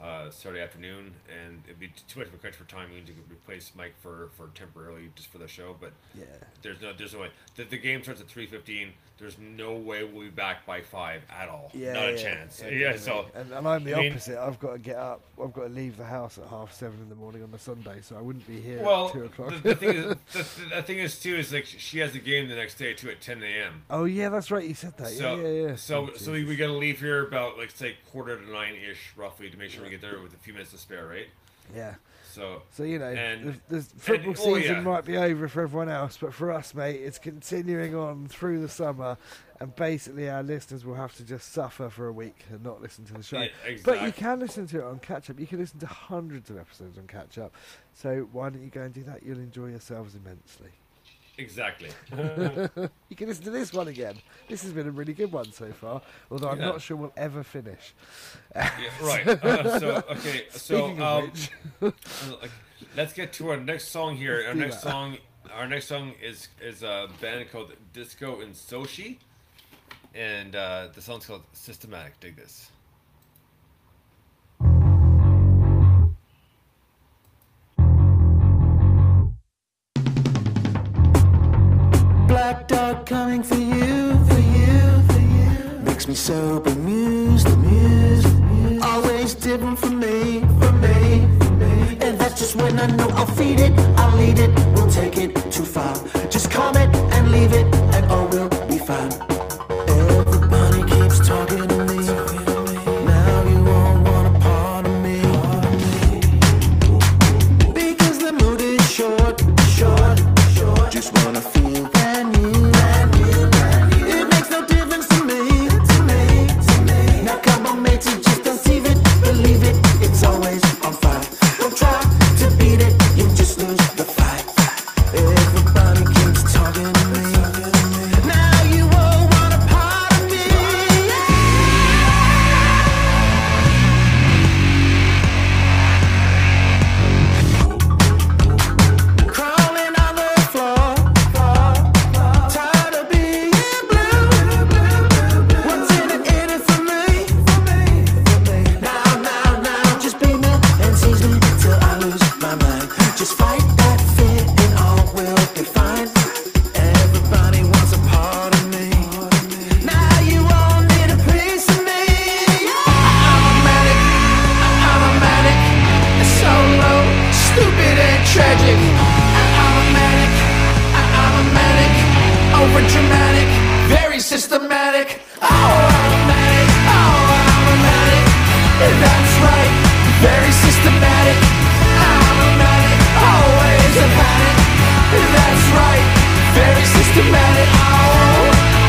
uh, Saturday afternoon, and it'd be too much of a crunch for time. We need to replace Mike for, for temporarily just for the show, but Yeah. there's no there's no way. The, the game starts at three fifteen. There's no way we'll be back by five at all. Yeah, Not a yeah, chance. yeah, Yeah, definitely. so and, and I'm the I mean- opposite. I've got to get up. I've got to leave the house at half seven in the morning on a Sunday, so I wouldn't be here well, at two o'clock. the, the thing is, the, the thing is too is like she has a game the next day too at ten a.m. Oh yeah, that's right. You said that. So, yeah, yeah, yeah. so, Oh, so we, Jesus. we gotta leave here about like say quarter to nine ish, roughly, to make sure we get there with a few minutes to spare, right? yeah. So, So you know, And- the, the football and- oh, season yeah. might be over for everyone else, but for us, mate, it's continuing on through the summer, and basically our listeners will have to just suffer for a week and not listen to the show. Yeah, But you exact- can listen to it on catch up. You can listen to hundreds of episodes on catch up. So why don't you go and do that? You'll enjoy yourselves immensely. exactly. You can listen to this one again. This has been a really good one so far, although I'm Yeah. not sure we'll ever finish. Yeah, right. Uh, so, okay. So, Speaking of um, which, like, let's get to our next song here. Let's Our do next that. song, our next song is is a band called Disco and Soshi, and uh, the song's called Systematic. Dig this. Black dog coming for you, for you, for you. Makes me so bemused, amused. Always different from me, from me, from me. And that's just when I know I'll feed it, I'll lead it, we'll take it too far. Just calm it and leave it, and all will be fine. Everybody keeps talking to me. Now you all want a part of me. Because the mood is short, short, short. Just wanna feel brand new, brand new, brand new. It makes no difference to me, to me, to me. Now come on, matey, just don't see it, believe it. It's always on fire. Don't try to beat it, you just lose the fight. Everybody keeps talking to me. Now you all want a part of me. Crawling on the floor, tired of being blue. What's in it, in it for me? Now, now, now, just be me and seize me till I lose my mind. Just fight that fear and all will be fine. Everybody wants a part of me. Now you all need a piece of me. I'm a manic, I'm a manic, solo, stupid and tragic. I'm a manic, I'm a manic, over dramatic, very systematic. Oh, I'm a manic, oh, I'm a manic. That's right, very systematic. I'm a manic, always a panic. That's right, very systematic. Oh,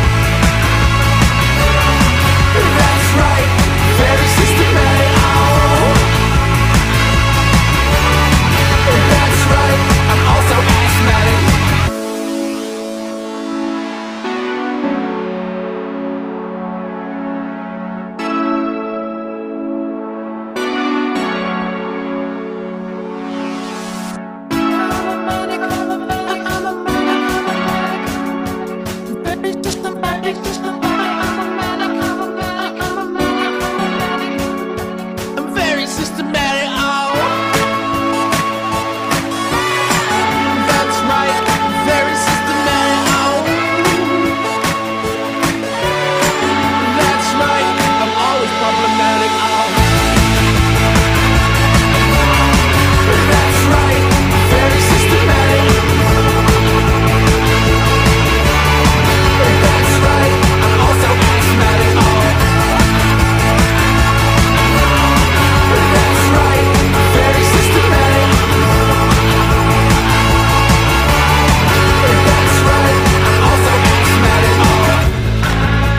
that's right, very systematic. Oh, that's right, I'm also asthmatic. I'm very systematic. Oh, that's right, very systematic. Oh, that's right, I'm always problematic. Oh, that's right, very systematic. That's right, I'm also asthmatic. Oh, that's right, very systematic. That's right, I'm also asthmatic. Oh.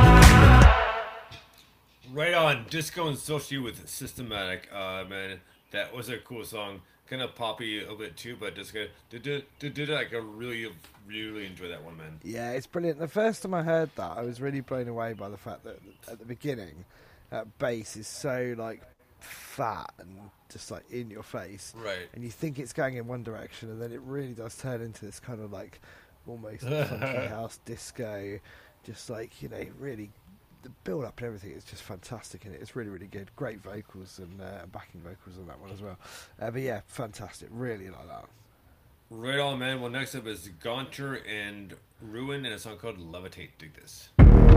Right on, Disco and Soshi with Systematic. Uh, man, That was a cool song. Kind of poppy a little bit too, but just kind of did did did like I really really enjoy that one, man. Yeah, it's brilliant. The first time I heard that, I was really blown away by the fact that at the beginning, that bass is so like fat and just like in your face, Right. and you think it's going in one direction, and then it really does turn into this kind of like almost funky house disco, just like, you know, really the build up and everything is just fantastic in it. It's really really good. Great vocals and uh, backing vocals on that one as well. Uh, but yeah, fantastic. Really like that. Right on, man. Well, next up is Gaunter and Ruin and a song called Levitate. Dig this.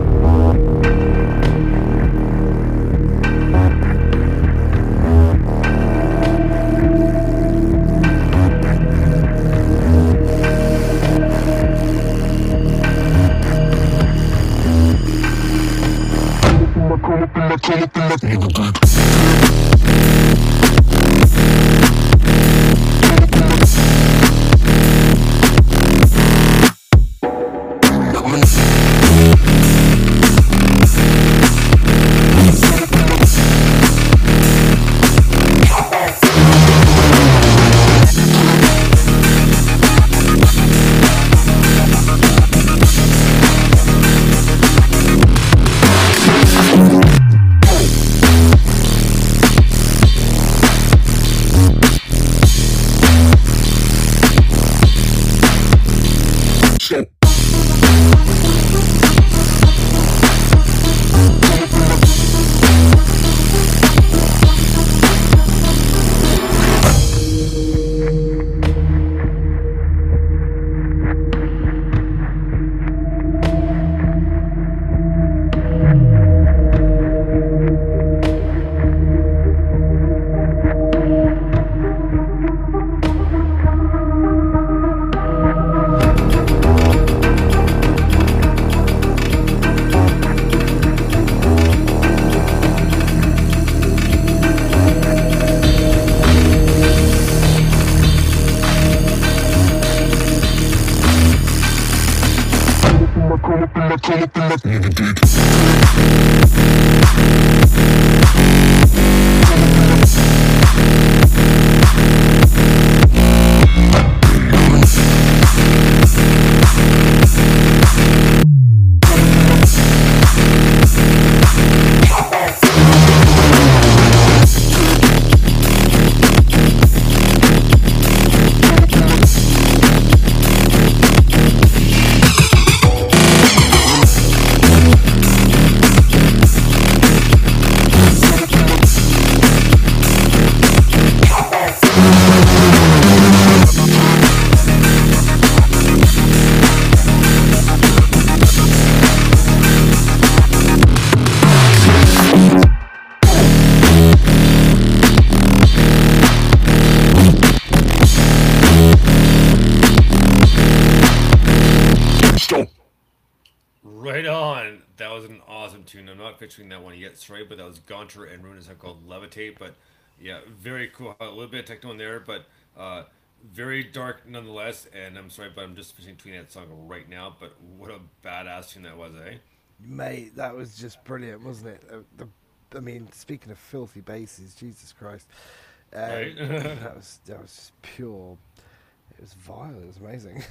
Right on. That was an awesome tune. I'm not featuring that one yet, sorry, but that was Gaunter and Ruin, a song called Levitate. But yeah, very cool. A little bit of techno in there, but uh, very dark nonetheless. And I'm sorry, but I'm just fishing between that song right now. But what a badass tune that was, eh? Mate, that was just brilliant, wasn't it? Uh, the, I mean, speaking of filthy basses, Jesus Christ, um, Right. that was that was just pure. It was vile. It was amazing.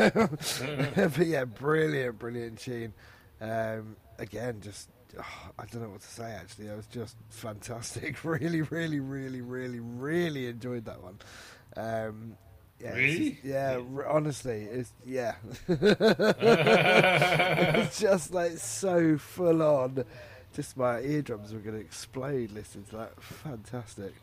But yeah, brilliant, brilliant tune. Um, again, just oh, I don't know what to say. Actually, it was just fantastic. Really, really, really, really, really enjoyed that one. Um, yeah, it's Really? just- yeah. r- honestly, it's yeah. It's just like so full on. Just my eardrums were going to explode listening to that. Fantastic.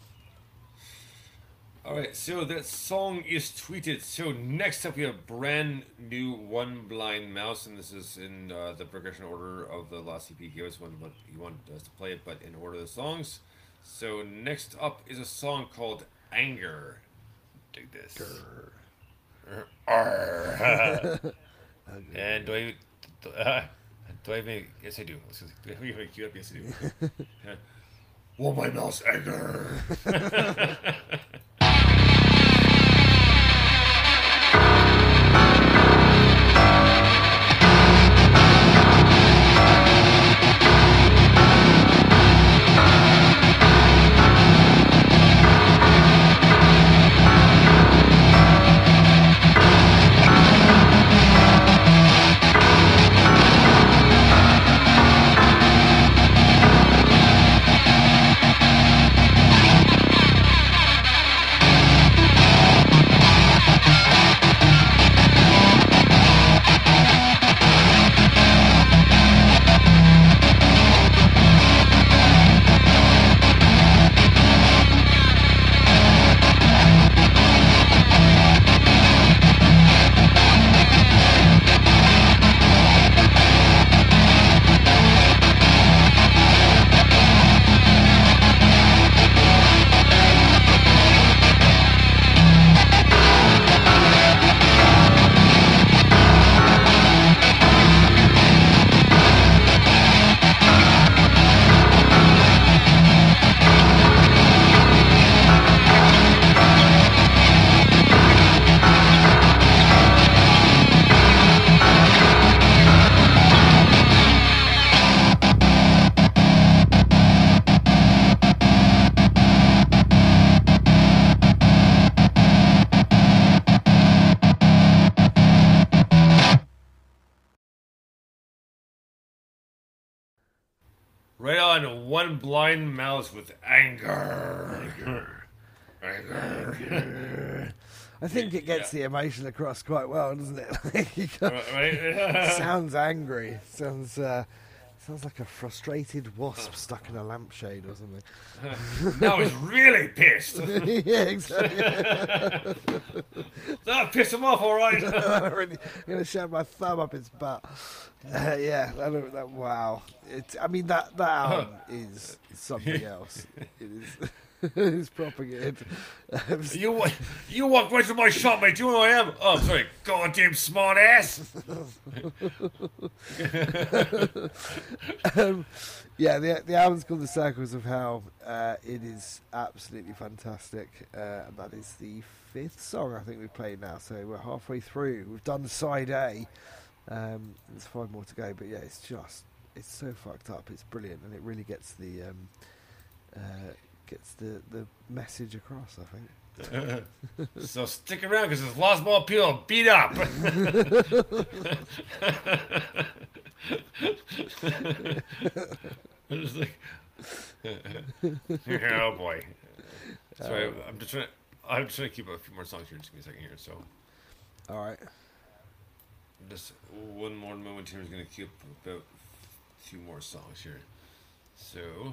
All right, so that song is tweeted. So next up, we have brand new One Blind Mouse, and this is in uh, the progression order of the last E P. He gave us one, but he wanted us to play it, but in order of the songs. So next up is a song called Anger. Dig this. Arr. And do I, do, uh, do I even? Yes, I do. Let's see. Do I even cue up? Yes, I do. Yeah. One Blind Mouse, Anger. Anger. Right on One Blind Mouse with anger. Anger. Anger. I think it gets Yeah. the emotion across quite well, doesn't it? Like, you got- Right? sounds angry. Sounds uh, sounds like a frustrated wasp stuck in a lampshade or something. Now he's really pissed. Yeah, exactly. That pissed him off, all right. I'm really gonna shove my thumb up its butt. Uh, yeah, that, that, wow. It, I mean, that that album is, is something else. It is. It's proper good. Um, You wa- you walked right through my shop, mate. Do you know who I am? Oh, sorry, goddamn smart ass. um, yeah, the the album's called The Circles of Hell. Uh, it is absolutely fantastic, uh, and that is the fifth song I think we've played now. So we're halfway through. We've done side A. Um, there's five more to go, but yeah, it's just it's so fucked up. It's brilliant, and it really gets the um, uh, gets the the message across, I think. So stick around because this Lost Ball Peel beat up. It's like, oh boy. Sorry, I'm just trying. I'm just trying to keep a few more songs here. Just give me a second here. So, All right. just one more moment here is going to keep about a few more songs here. So,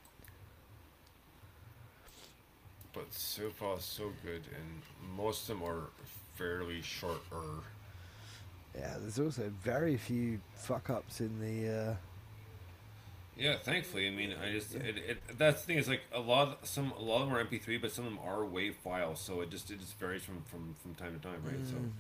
but so far so good, and most of them are fairly shorter. Yeah, there's also very few fuck ups in the. Uh, Yeah, thankfully. I mean, I just it, it that's the thing is like a lot of, some a lot of them are M P three, but some of them are WAV files, so it just it just varies from from, from time to time, right?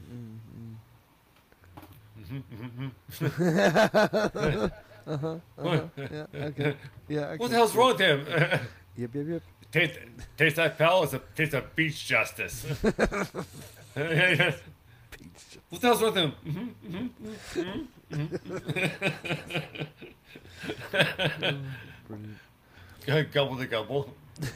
So yeah, okay. Yeah, okay. what the hell's wrong with him? Yep, yep, yep. taste taste that pal? It's a taste of beach justice. What the hell's wrong with him? Brilliant. Gobble the gobble.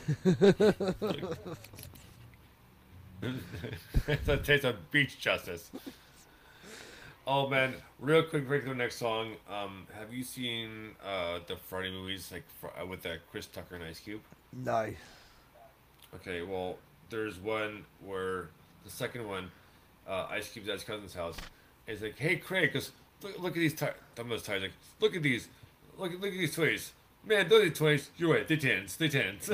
It's a taste of beach justice. Oh man, real quick break to the next song. Um, have you seen uh, the Friday movies like fr- uh, with uh, Chris Tucker and Ice Cube? No. Okay, well, there's one where the second one, uh, Ice Cube's at his cousin's house. And he's like, "Hey, Craig, cause look, look at these tires." Those tires. Like, look at these. Look, look at these toys. Man, those are toys. You're right. They're tens. They're tens.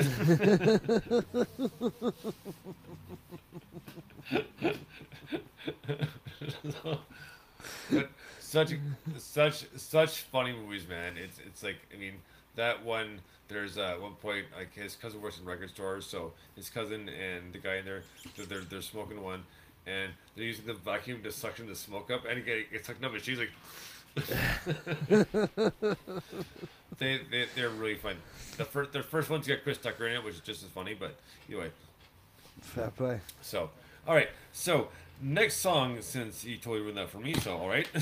But such such such funny movies, man. It's it's like I mean that one. There's uh, one point like his cousin works in record stores, so his cousin and the guy in there, they're they're, they're smoking one, and they're using the vacuum to suction the smoke up, and it get- it's sucking up, and she's like. they they they're really fun. The first their first one's got Chris Tucker in it, which is just as funny. But anyway, Fair play. so all right. So next song, since you totally ruined that for me, so all right.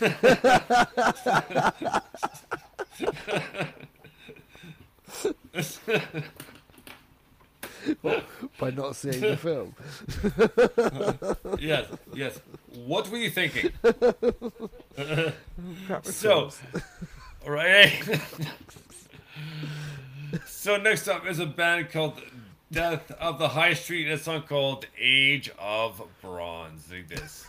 By not seeing the film. yes, yes. What were you thinking? Crap with So, films. all right. So next up is a band called Death of the High Street, and a song called Age of Bronze. Like this.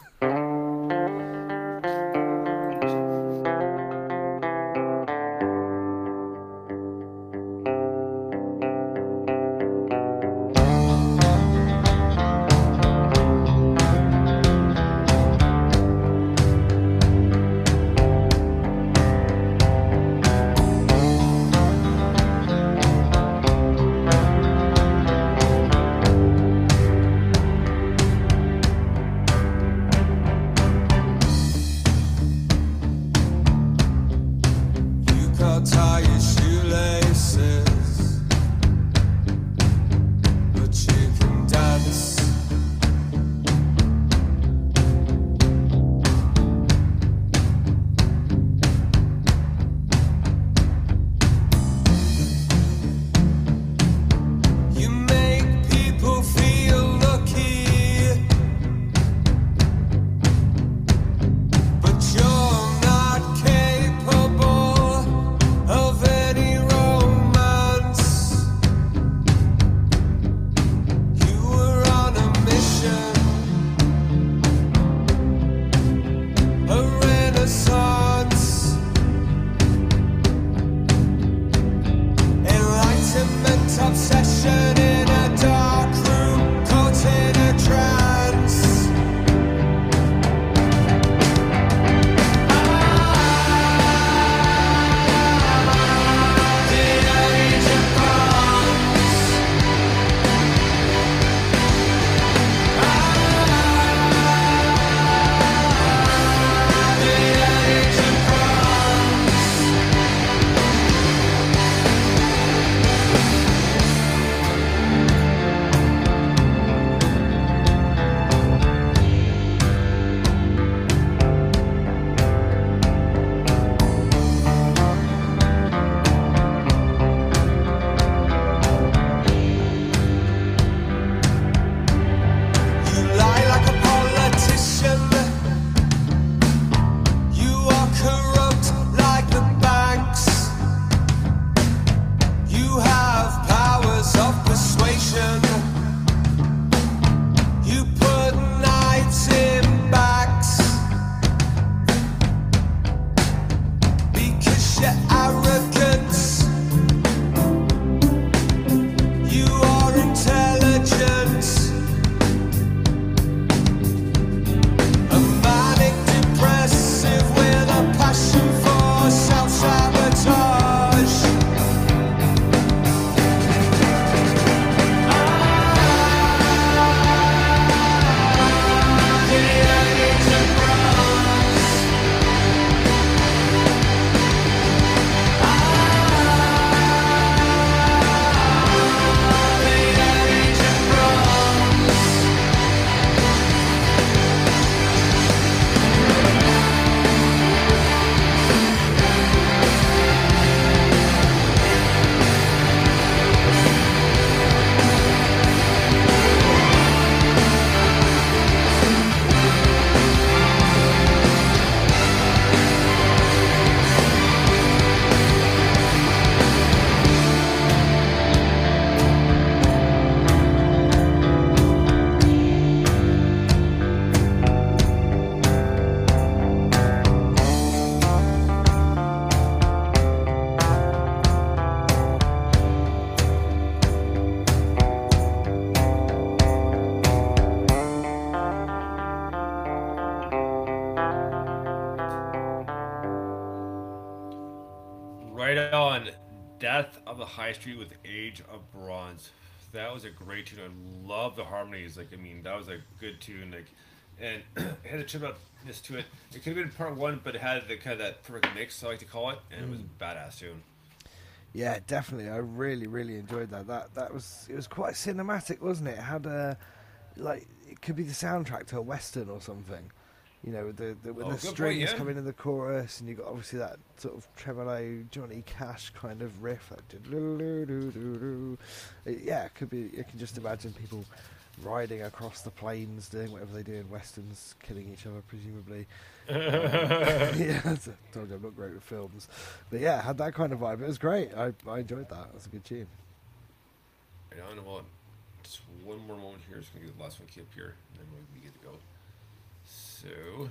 Death of the High Street with Age of Bronze. That was a great tune. I love the harmonies. Like, I mean, that was a good tune. Like, and it had a trip about this to it. It could have been part one, but it had the kind of that perfect mix, I like to call it, and it was a badass tune. Yeah, definitely. I really, really enjoyed that. That that was it was quite cinematic, wasn't it? It had a like it could be the soundtrack to a western or something. You know, with the, the when Oh, the good point, strings yeah. come in in the chorus, and you got obviously that sort of tremolo Johnny Cash kind of riff. Like, do-do-do-do-do-do. It- yeah, it could be. You can just imagine people riding across the plains, doing whatever they do in westerns, killing each other, presumably. Um, yeah, I told you I'm not great with films, but yeah, it had that kind of vibe. It was great. I I enjoyed that. It was a good tune. Right on, well, just one more moment here. Just gonna get the last one keep here, and then we'll be good to go. So,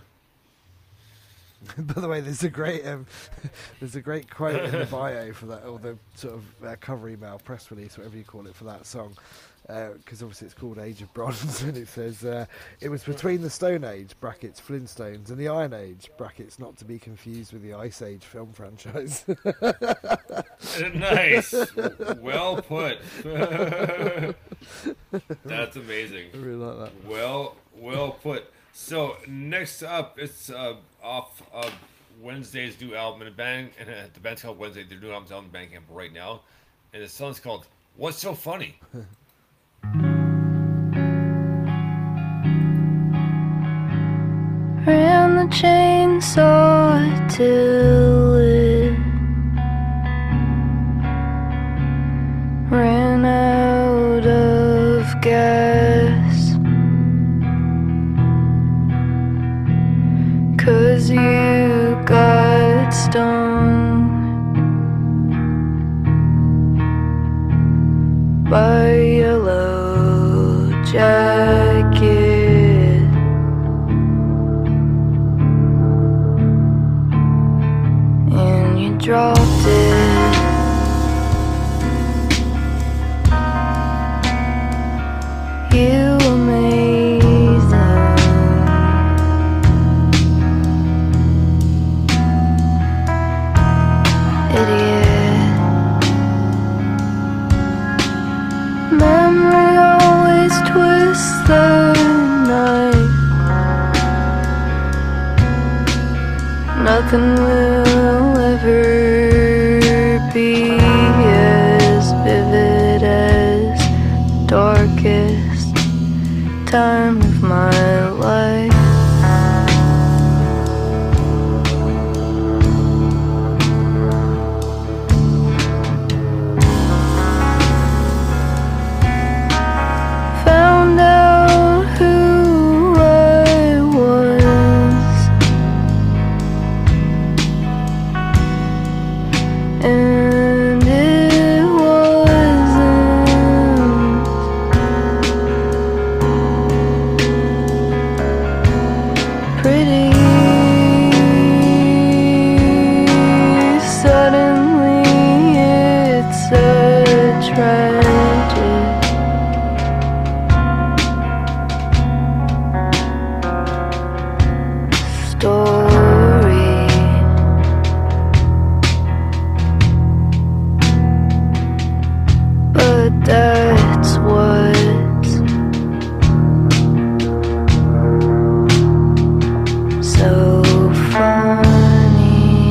By the way, there's a great um, there's a great quote in the bio for that, or the sort of uh, cover email, press release, whatever you call it, for that song, because obviously it's called Age of Bronze, and it says uh, it was between the Stone Age (brackets Flintstones) and the Iron Age (brackets not to be confused with the Ice Age film franchise). nice, well put. That's amazing. I really like that. Well, well put. So next up, it's uh, off of Wednesday's new album, and the band and uh, the band's called Wednesday. Their new album's out in Bandcamp right now, and the song's called "What's So Funny." Ran the chainsaw till it ran out of gas. 'Cause you got stung by a yellow jacket. And you dropped it. You amazing idiot. Memory always twists the knife. Nothing will ever be as vivid as the darkest time of my life. Found out who I was, and it wasn't pretty. Suddenly it's a tragic story. But that's what's so funny.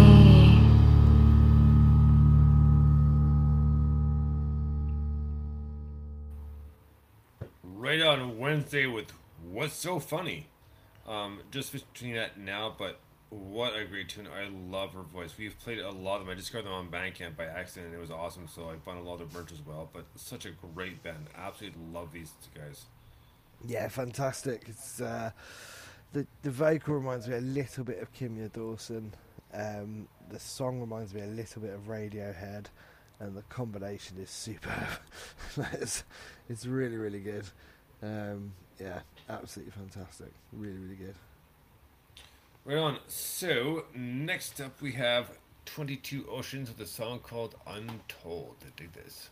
Right on Wednesday with "What's So Funny." Um, just between that now, but what a great tune! I love her voice. We've played a lot of them. I discovered them on Bandcamp by accident, and it was awesome. So I bought a lot of their merch as well. But such a great band. Absolutely love these guys. Yeah, fantastic. It's uh, the the vocal reminds me a little bit of Kimya Dawson. Um, the song reminds me a little bit of Radiohead, and the combination is superb. it's it's really really good. Um, yeah, absolutely fantastic. Really really good. Right on. So next up we have twenty-two Oceans with a song called "Untold." Dig this.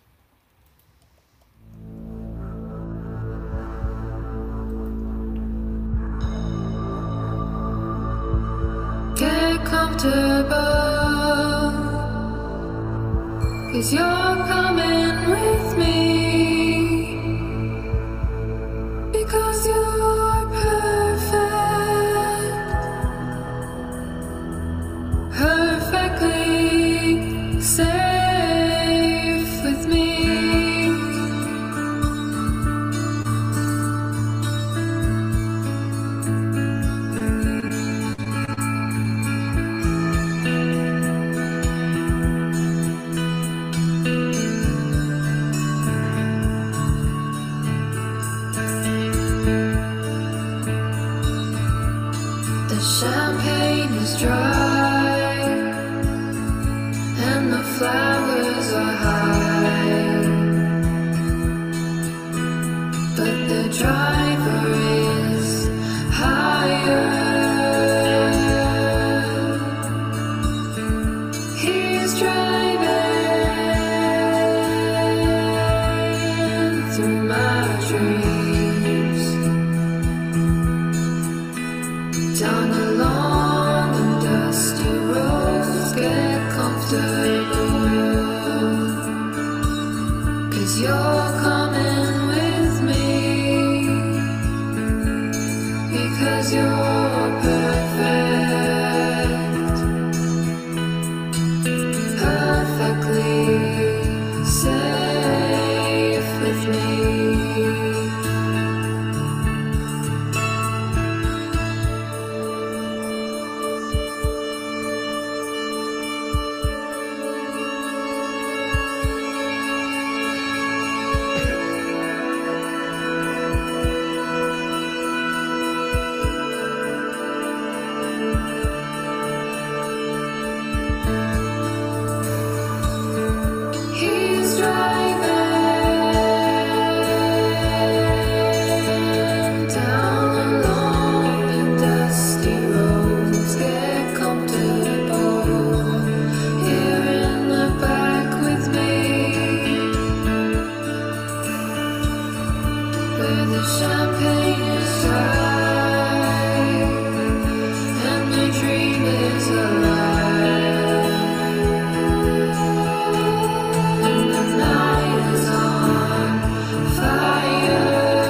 Get comfortable. 'cause you're coming with me. Because you're perfect, perfectly safe with me. The champagne is dry and the flowers are high, but the driver is higher. He's driving through my dreams, down a long and dusty road. Get comfortable, 'cause you're coming with me. Because you're perfect, perfectly safe with me. He's driving down a long and dusty road. Get comfortable here in the back with me, where the champagne is dry and the dream is alive, and the night is on fire.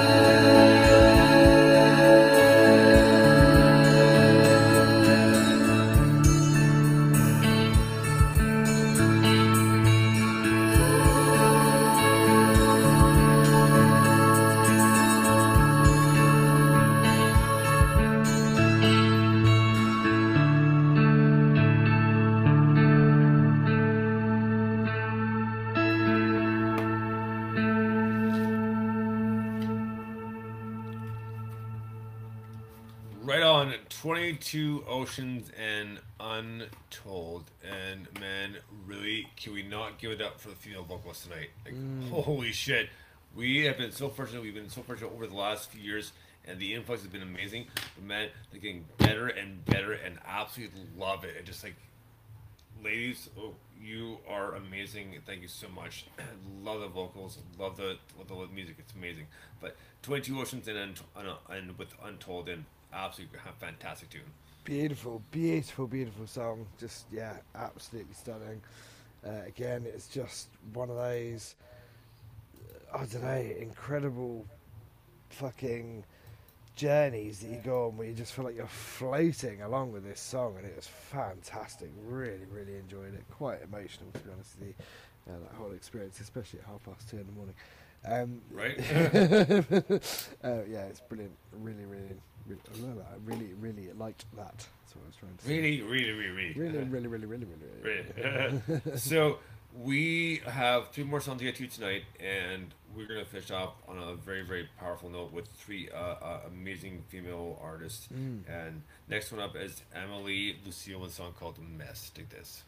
Right on, twenty-two Oceans and Untold. And man, really, can we not give it up for the female vocalist tonight? Like, holy shit. We have been so fortunate, we've been so fortunate over the last few years, and the influx has been amazing. But man, they're getting better and better, and absolutely love it. And just like, ladies, oh, you are amazing. Thank you so much. Love the vocals, love the, love the music, it's amazing. But twenty-two Oceans and, and, and with Untold, and absolutely fantastic tune. Beautiful, beautiful, beautiful song. Just, yeah, absolutely stunning. Uh, again, it's just one of those, I don't know, incredible fucking journeys that you go on where you just feel like you're floating along with this song, and it was fantastic. Really, really enjoyed it. Quite emotional, to be honest with you, uh, that whole experience, especially at half past two in the morning. Um, Right? uh, yeah, it's brilliant. Really, really, really, I really, really liked that. That's what I was trying to say. Really, really, really, really. Really, really, really, really, really, Really. So we have three more songs to get to tonight, and we're gonna finish off on a very, very powerful note with three uh, uh, amazing female artists. And next one up is Emily Lucille with a song called "Mess." Dig this.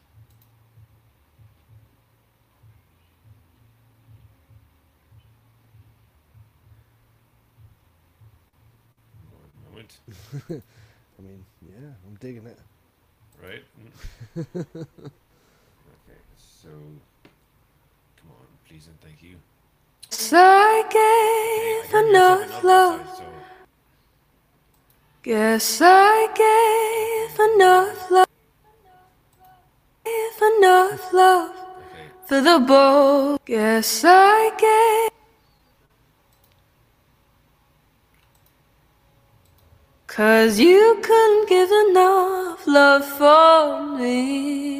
One moment. I mean, yeah, I'm digging it. Right? Okay, so come on, please and thank you. Yes, I Hey, I gave heard yourself enough enough love. this side, so Yes, I gave enough love. Gave enough love okay. for the boat. Guess I gave. Cause you couldn't give enough love for me.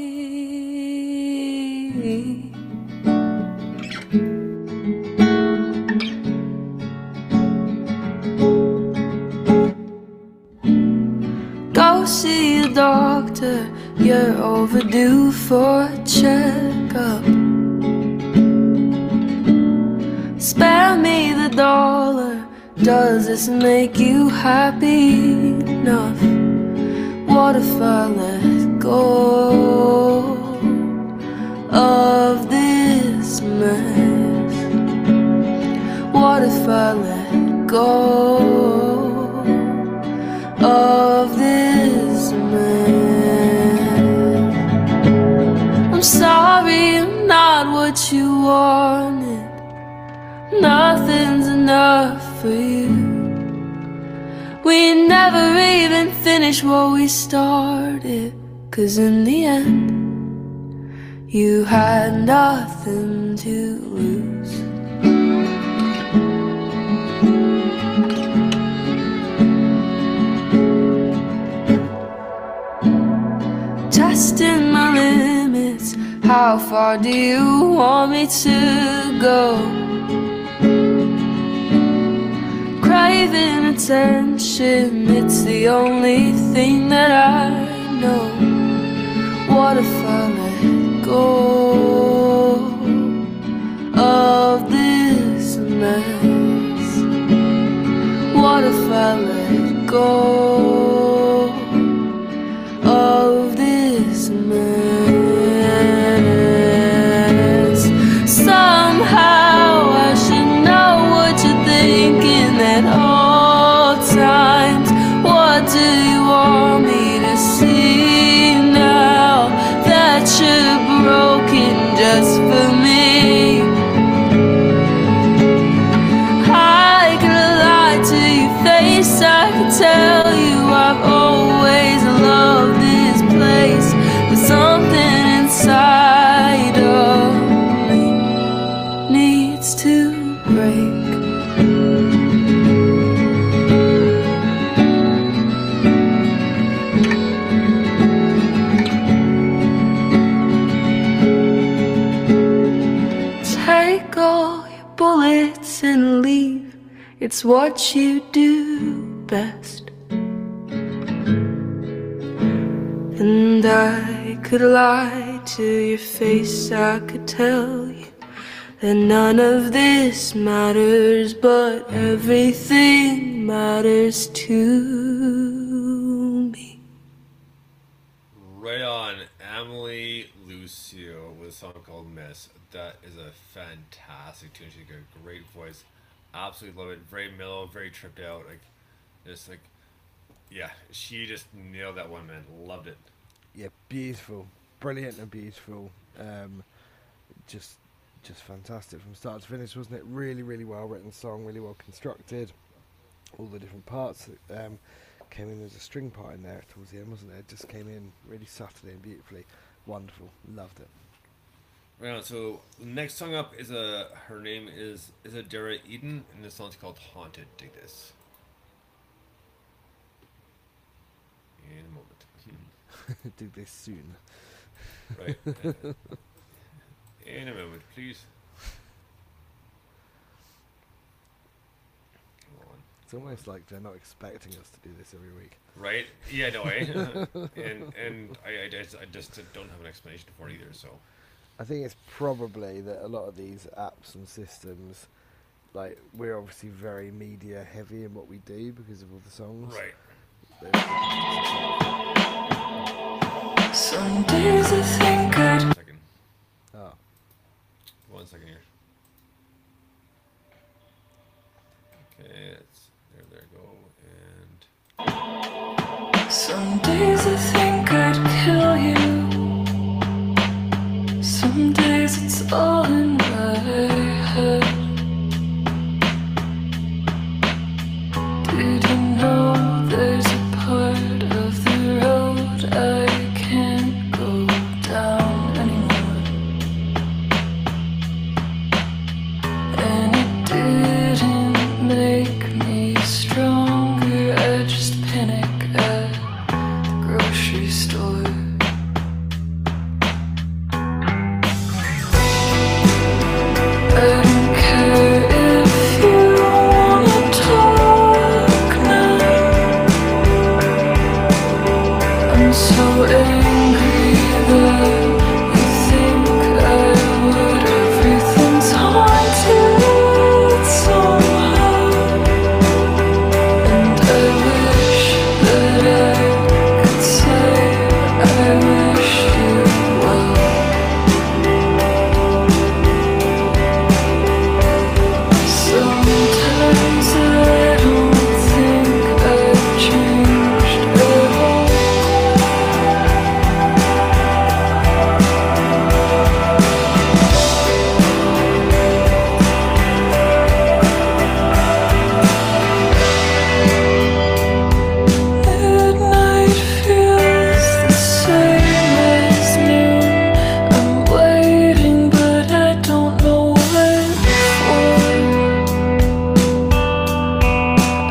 Go see a doctor, you're overdue for a checkup. Spare me the dollar, does this make you happy enough? What if I let go of this mess? What if I let go of this mess? I'm sorry, I'm not what you wanted. Nothing's enough for you. We never even finished what we started. Cause in the end, you had nothing to lose. Testing my limits, how far do you want me to go? Craving attention, it's the only thing that I know. What if I let go of this mess? What if I let go of this mess? Somehow I should know what you're thinking at all times. What do you want me to see now that you're broken just for me? I could lie to your face, I could tell you I've always loved this place, but something inside of me needs to break. Take all your bullets and leave. It's what you do best. And I could lie to your face, I could tell you that none of this matters, but everything matters to me. Right on, Emily Lucio with a song called Miss. That is a fantastic tune. She's got a great voice. Absolutely love it. Very mellow, very tripped out. Like, just like, yeah, she just nailed that one, man. Loved it. Yeah, beautiful, brilliant and beautiful. Um, just, just fantastic from start to finish, wasn't it? Really, really well written song, really well constructed. All the different parts um, came in. There's a string part in there towards the end, wasn't there? It just came in really subtly and beautifully. Wonderful, loved it. Right on, so the next song up is a, her name is Isadora Eden, and this song's called Haunted. Dig this. In a moment. Do this soon. Right. Uh, in a moment, please. Come on. It's almost like they're not expecting us to do this every week. Right? Yeah, no, eh? and and I, I, just, I just don't have an explanation for it either, so. I think it's probably that a lot of these apps and systems, like, we're obviously very media heavy in what we do because of all the songs. Right. Some days I think I'd. One second. Oh. One second here. Okay, it's, there, there go, and... Some days I think I'd kill you. Some days it's all in my head. Did you know there's a part of the road I can't go down anymore?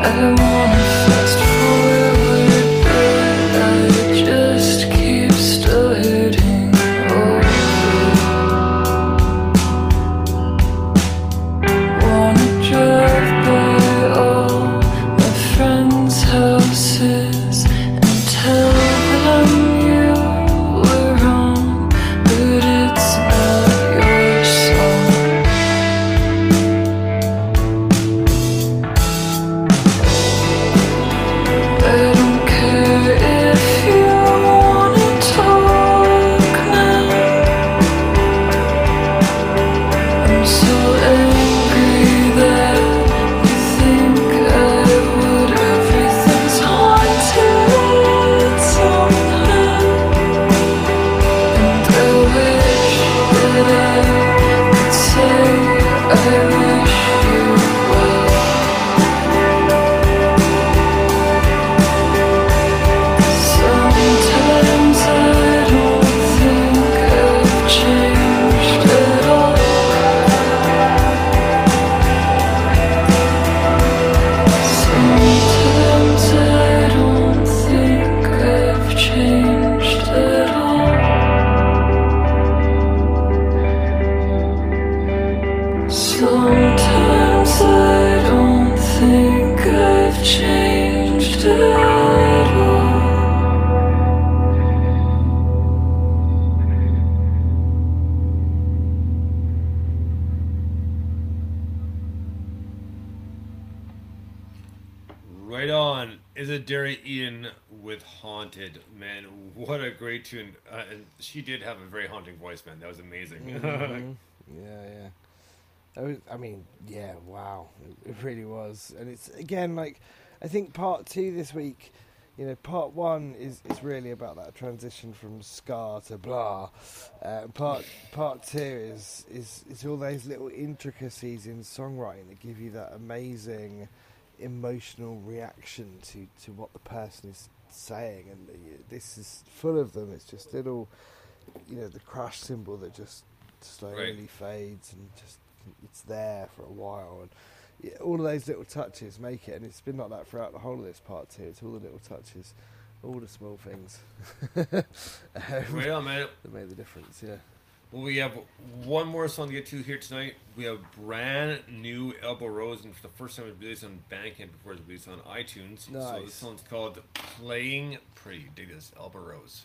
Right on. Isadora Ian with Haunted. Man, what a great tune. Uh, and she did have a very haunting voice, man. That was amazing. Mhm. Yeah, yeah. I, was, I mean, yeah, wow. It, it really was. And it's, again, like, I think part two this week, you know, part one is, is really about that transition from ska to blah. Uh, part part two is, is, is all those little intricacies in songwriting that give you that amazing emotional reaction to, to what the person is saying. And uh, this is full of them. It's just little, you know, the crash cymbal that just slowly Right. fades and just it's there for a while, and yeah, all of those little touches make it, and it's been like that throughout the whole of this part too. It's all the little touches, all the small things um, Right on, man. that make the difference. Yeah. Well, we have one more song to get to here tonight. We have brand new Elbow Rose, and for the first time it was released on Bandcamp before it was released on iTunes. So Nice. this song's called Playing Pretty. Dig this, Elbow Rose.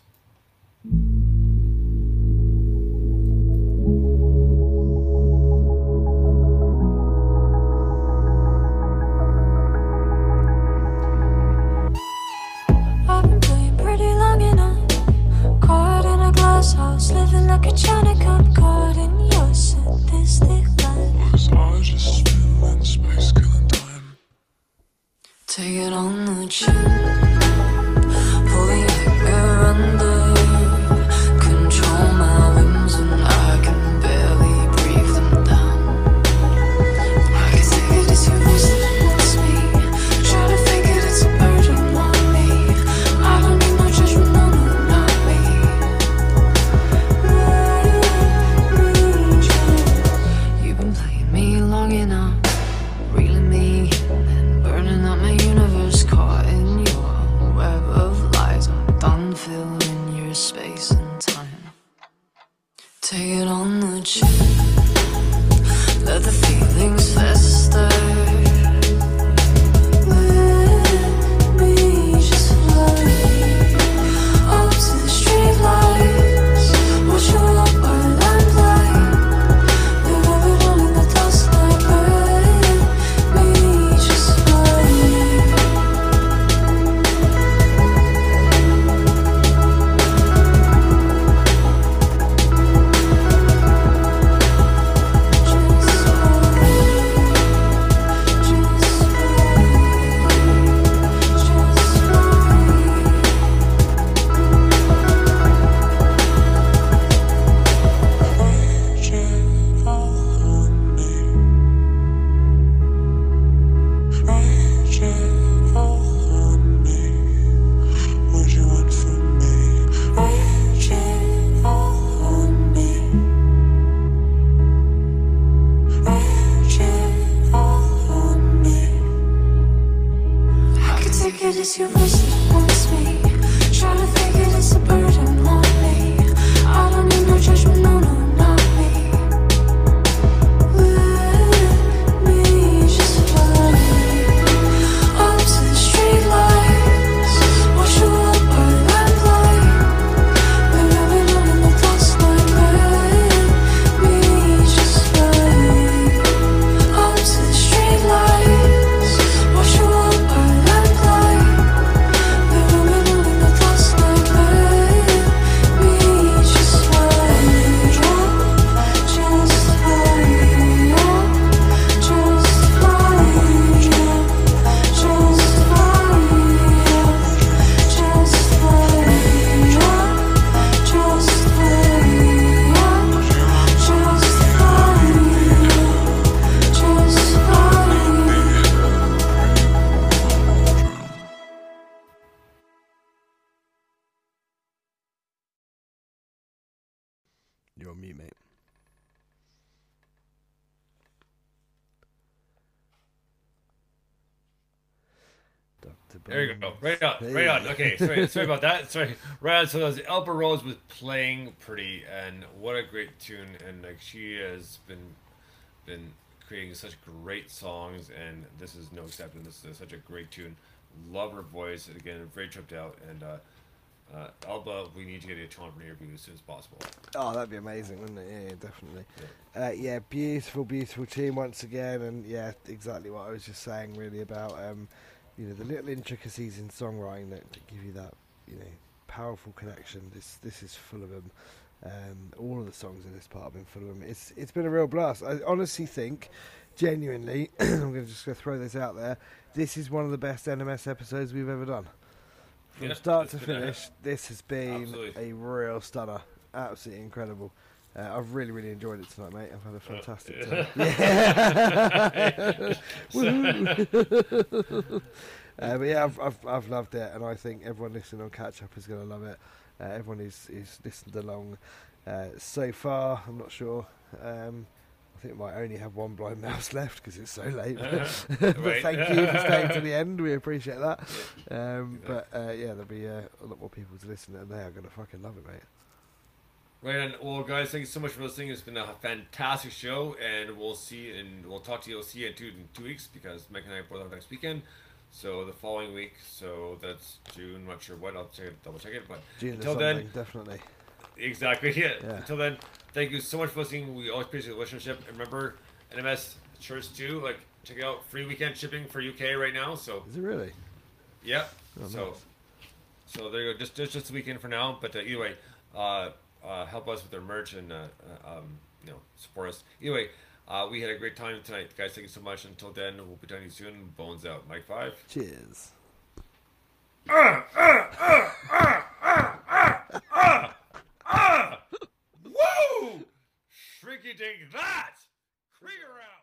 I've been playing pretty long enough. Caught in a glass house, living like a China cup. Caught in your sadistic life. Was I just feeling space, killing time? Take it on the chin. Pulling your mirror under. Control my whims when I can barely breathe them down. I can take it as your voice that wants me. Try to fake it, it's a burden on me. I don't need no judgment, no, no, not me. You've been playing me long enough, reeling me in and burning up my universe, caught in your it is your voice that haunts me. Try to think it is a burden on me. I don't need no judgment, no, no, not me. Let me just fly up to the street lights. Watch you walk by that light. Maybe I've been on in the dust like let me just fly up to the street lights. Watch you walk by that light. Maybe I've been on in the dust like let me just fly up, just fly up, just fly up, just fly up, just fly up, just fly up, just fly up. You're on mute, mate. Doctor There you go. Bones. Right on. Hey. Right on. Okay. Sorry. Sorry about that. Sorry. Right on. So that was Elba Rose was playing pretty, and what a great tune. And like she has been been creating such great songs, and this is no exception. This is such a great tune. Love her voice. And again, very tripped out. And uh, uh, Elba, we need to get a Toronto interview as soon as possible. Oh, that'd be amazing, wouldn't it? Yeah, yeah, definitely. Yeah. Uh, yeah, beautiful, beautiful tune once again, and yeah, exactly what I was just saying, really about um, you know, the little intricacies in songwriting that, that give you that, you know, powerful connection. This this is full of them. Um, all of the songs in this part have been full of them. It's it's been a real blast. I honestly think, genuinely, I'm going to just go throw this out there. This is one of the best N M S episodes we've ever done. From Yeah, start to it's been a- finish, this has been Absolutely. a real stunner. Absolutely incredible. Uh, I've really, really enjoyed it tonight, mate. I've had a fantastic time. Yeah. Woo. uh, but yeah, I've, I've I've loved it, and I think everyone listening on Catch Up is going to love it. Uh, everyone who's, who's listened along uh, so far, I'm not sure. Um, I think we might only have one blind mouse left because it's so late. but Right. thank you for staying to the end. We appreciate that. Um, but uh, yeah, there'll be uh, a lot more people to listen, and they are going to fucking love it, mate. Right on. Well, guys, thank you so much for listening. It's been a fantastic show, and we'll see and we'll talk to you. We'll see you in two in two weeks because Mike and I are both out next weekend. So the following week, so that's June. Not sure what. I'll check it, double check it. But June until or then, something, definitely. exactly. Yeah. Yeah. Until then, thank you so much for listening. We always appreciate the listenership. And remember, N M S shirts too. Like check it out. Free weekend shipping for U K right now. So Is it really? yeah. Oh, so nice. so there you go. Just just just the weekend for now. But uh, either way, uh, uh, help us with our merch and uh, uh, um, you know, support us. Either way, uh, we had a great time tonight, guys. Thank you so much. Until then, we'll be talking to you soon. Bones out. Mike five. Cheers. Woo! Shrinky dink that. Krieger out.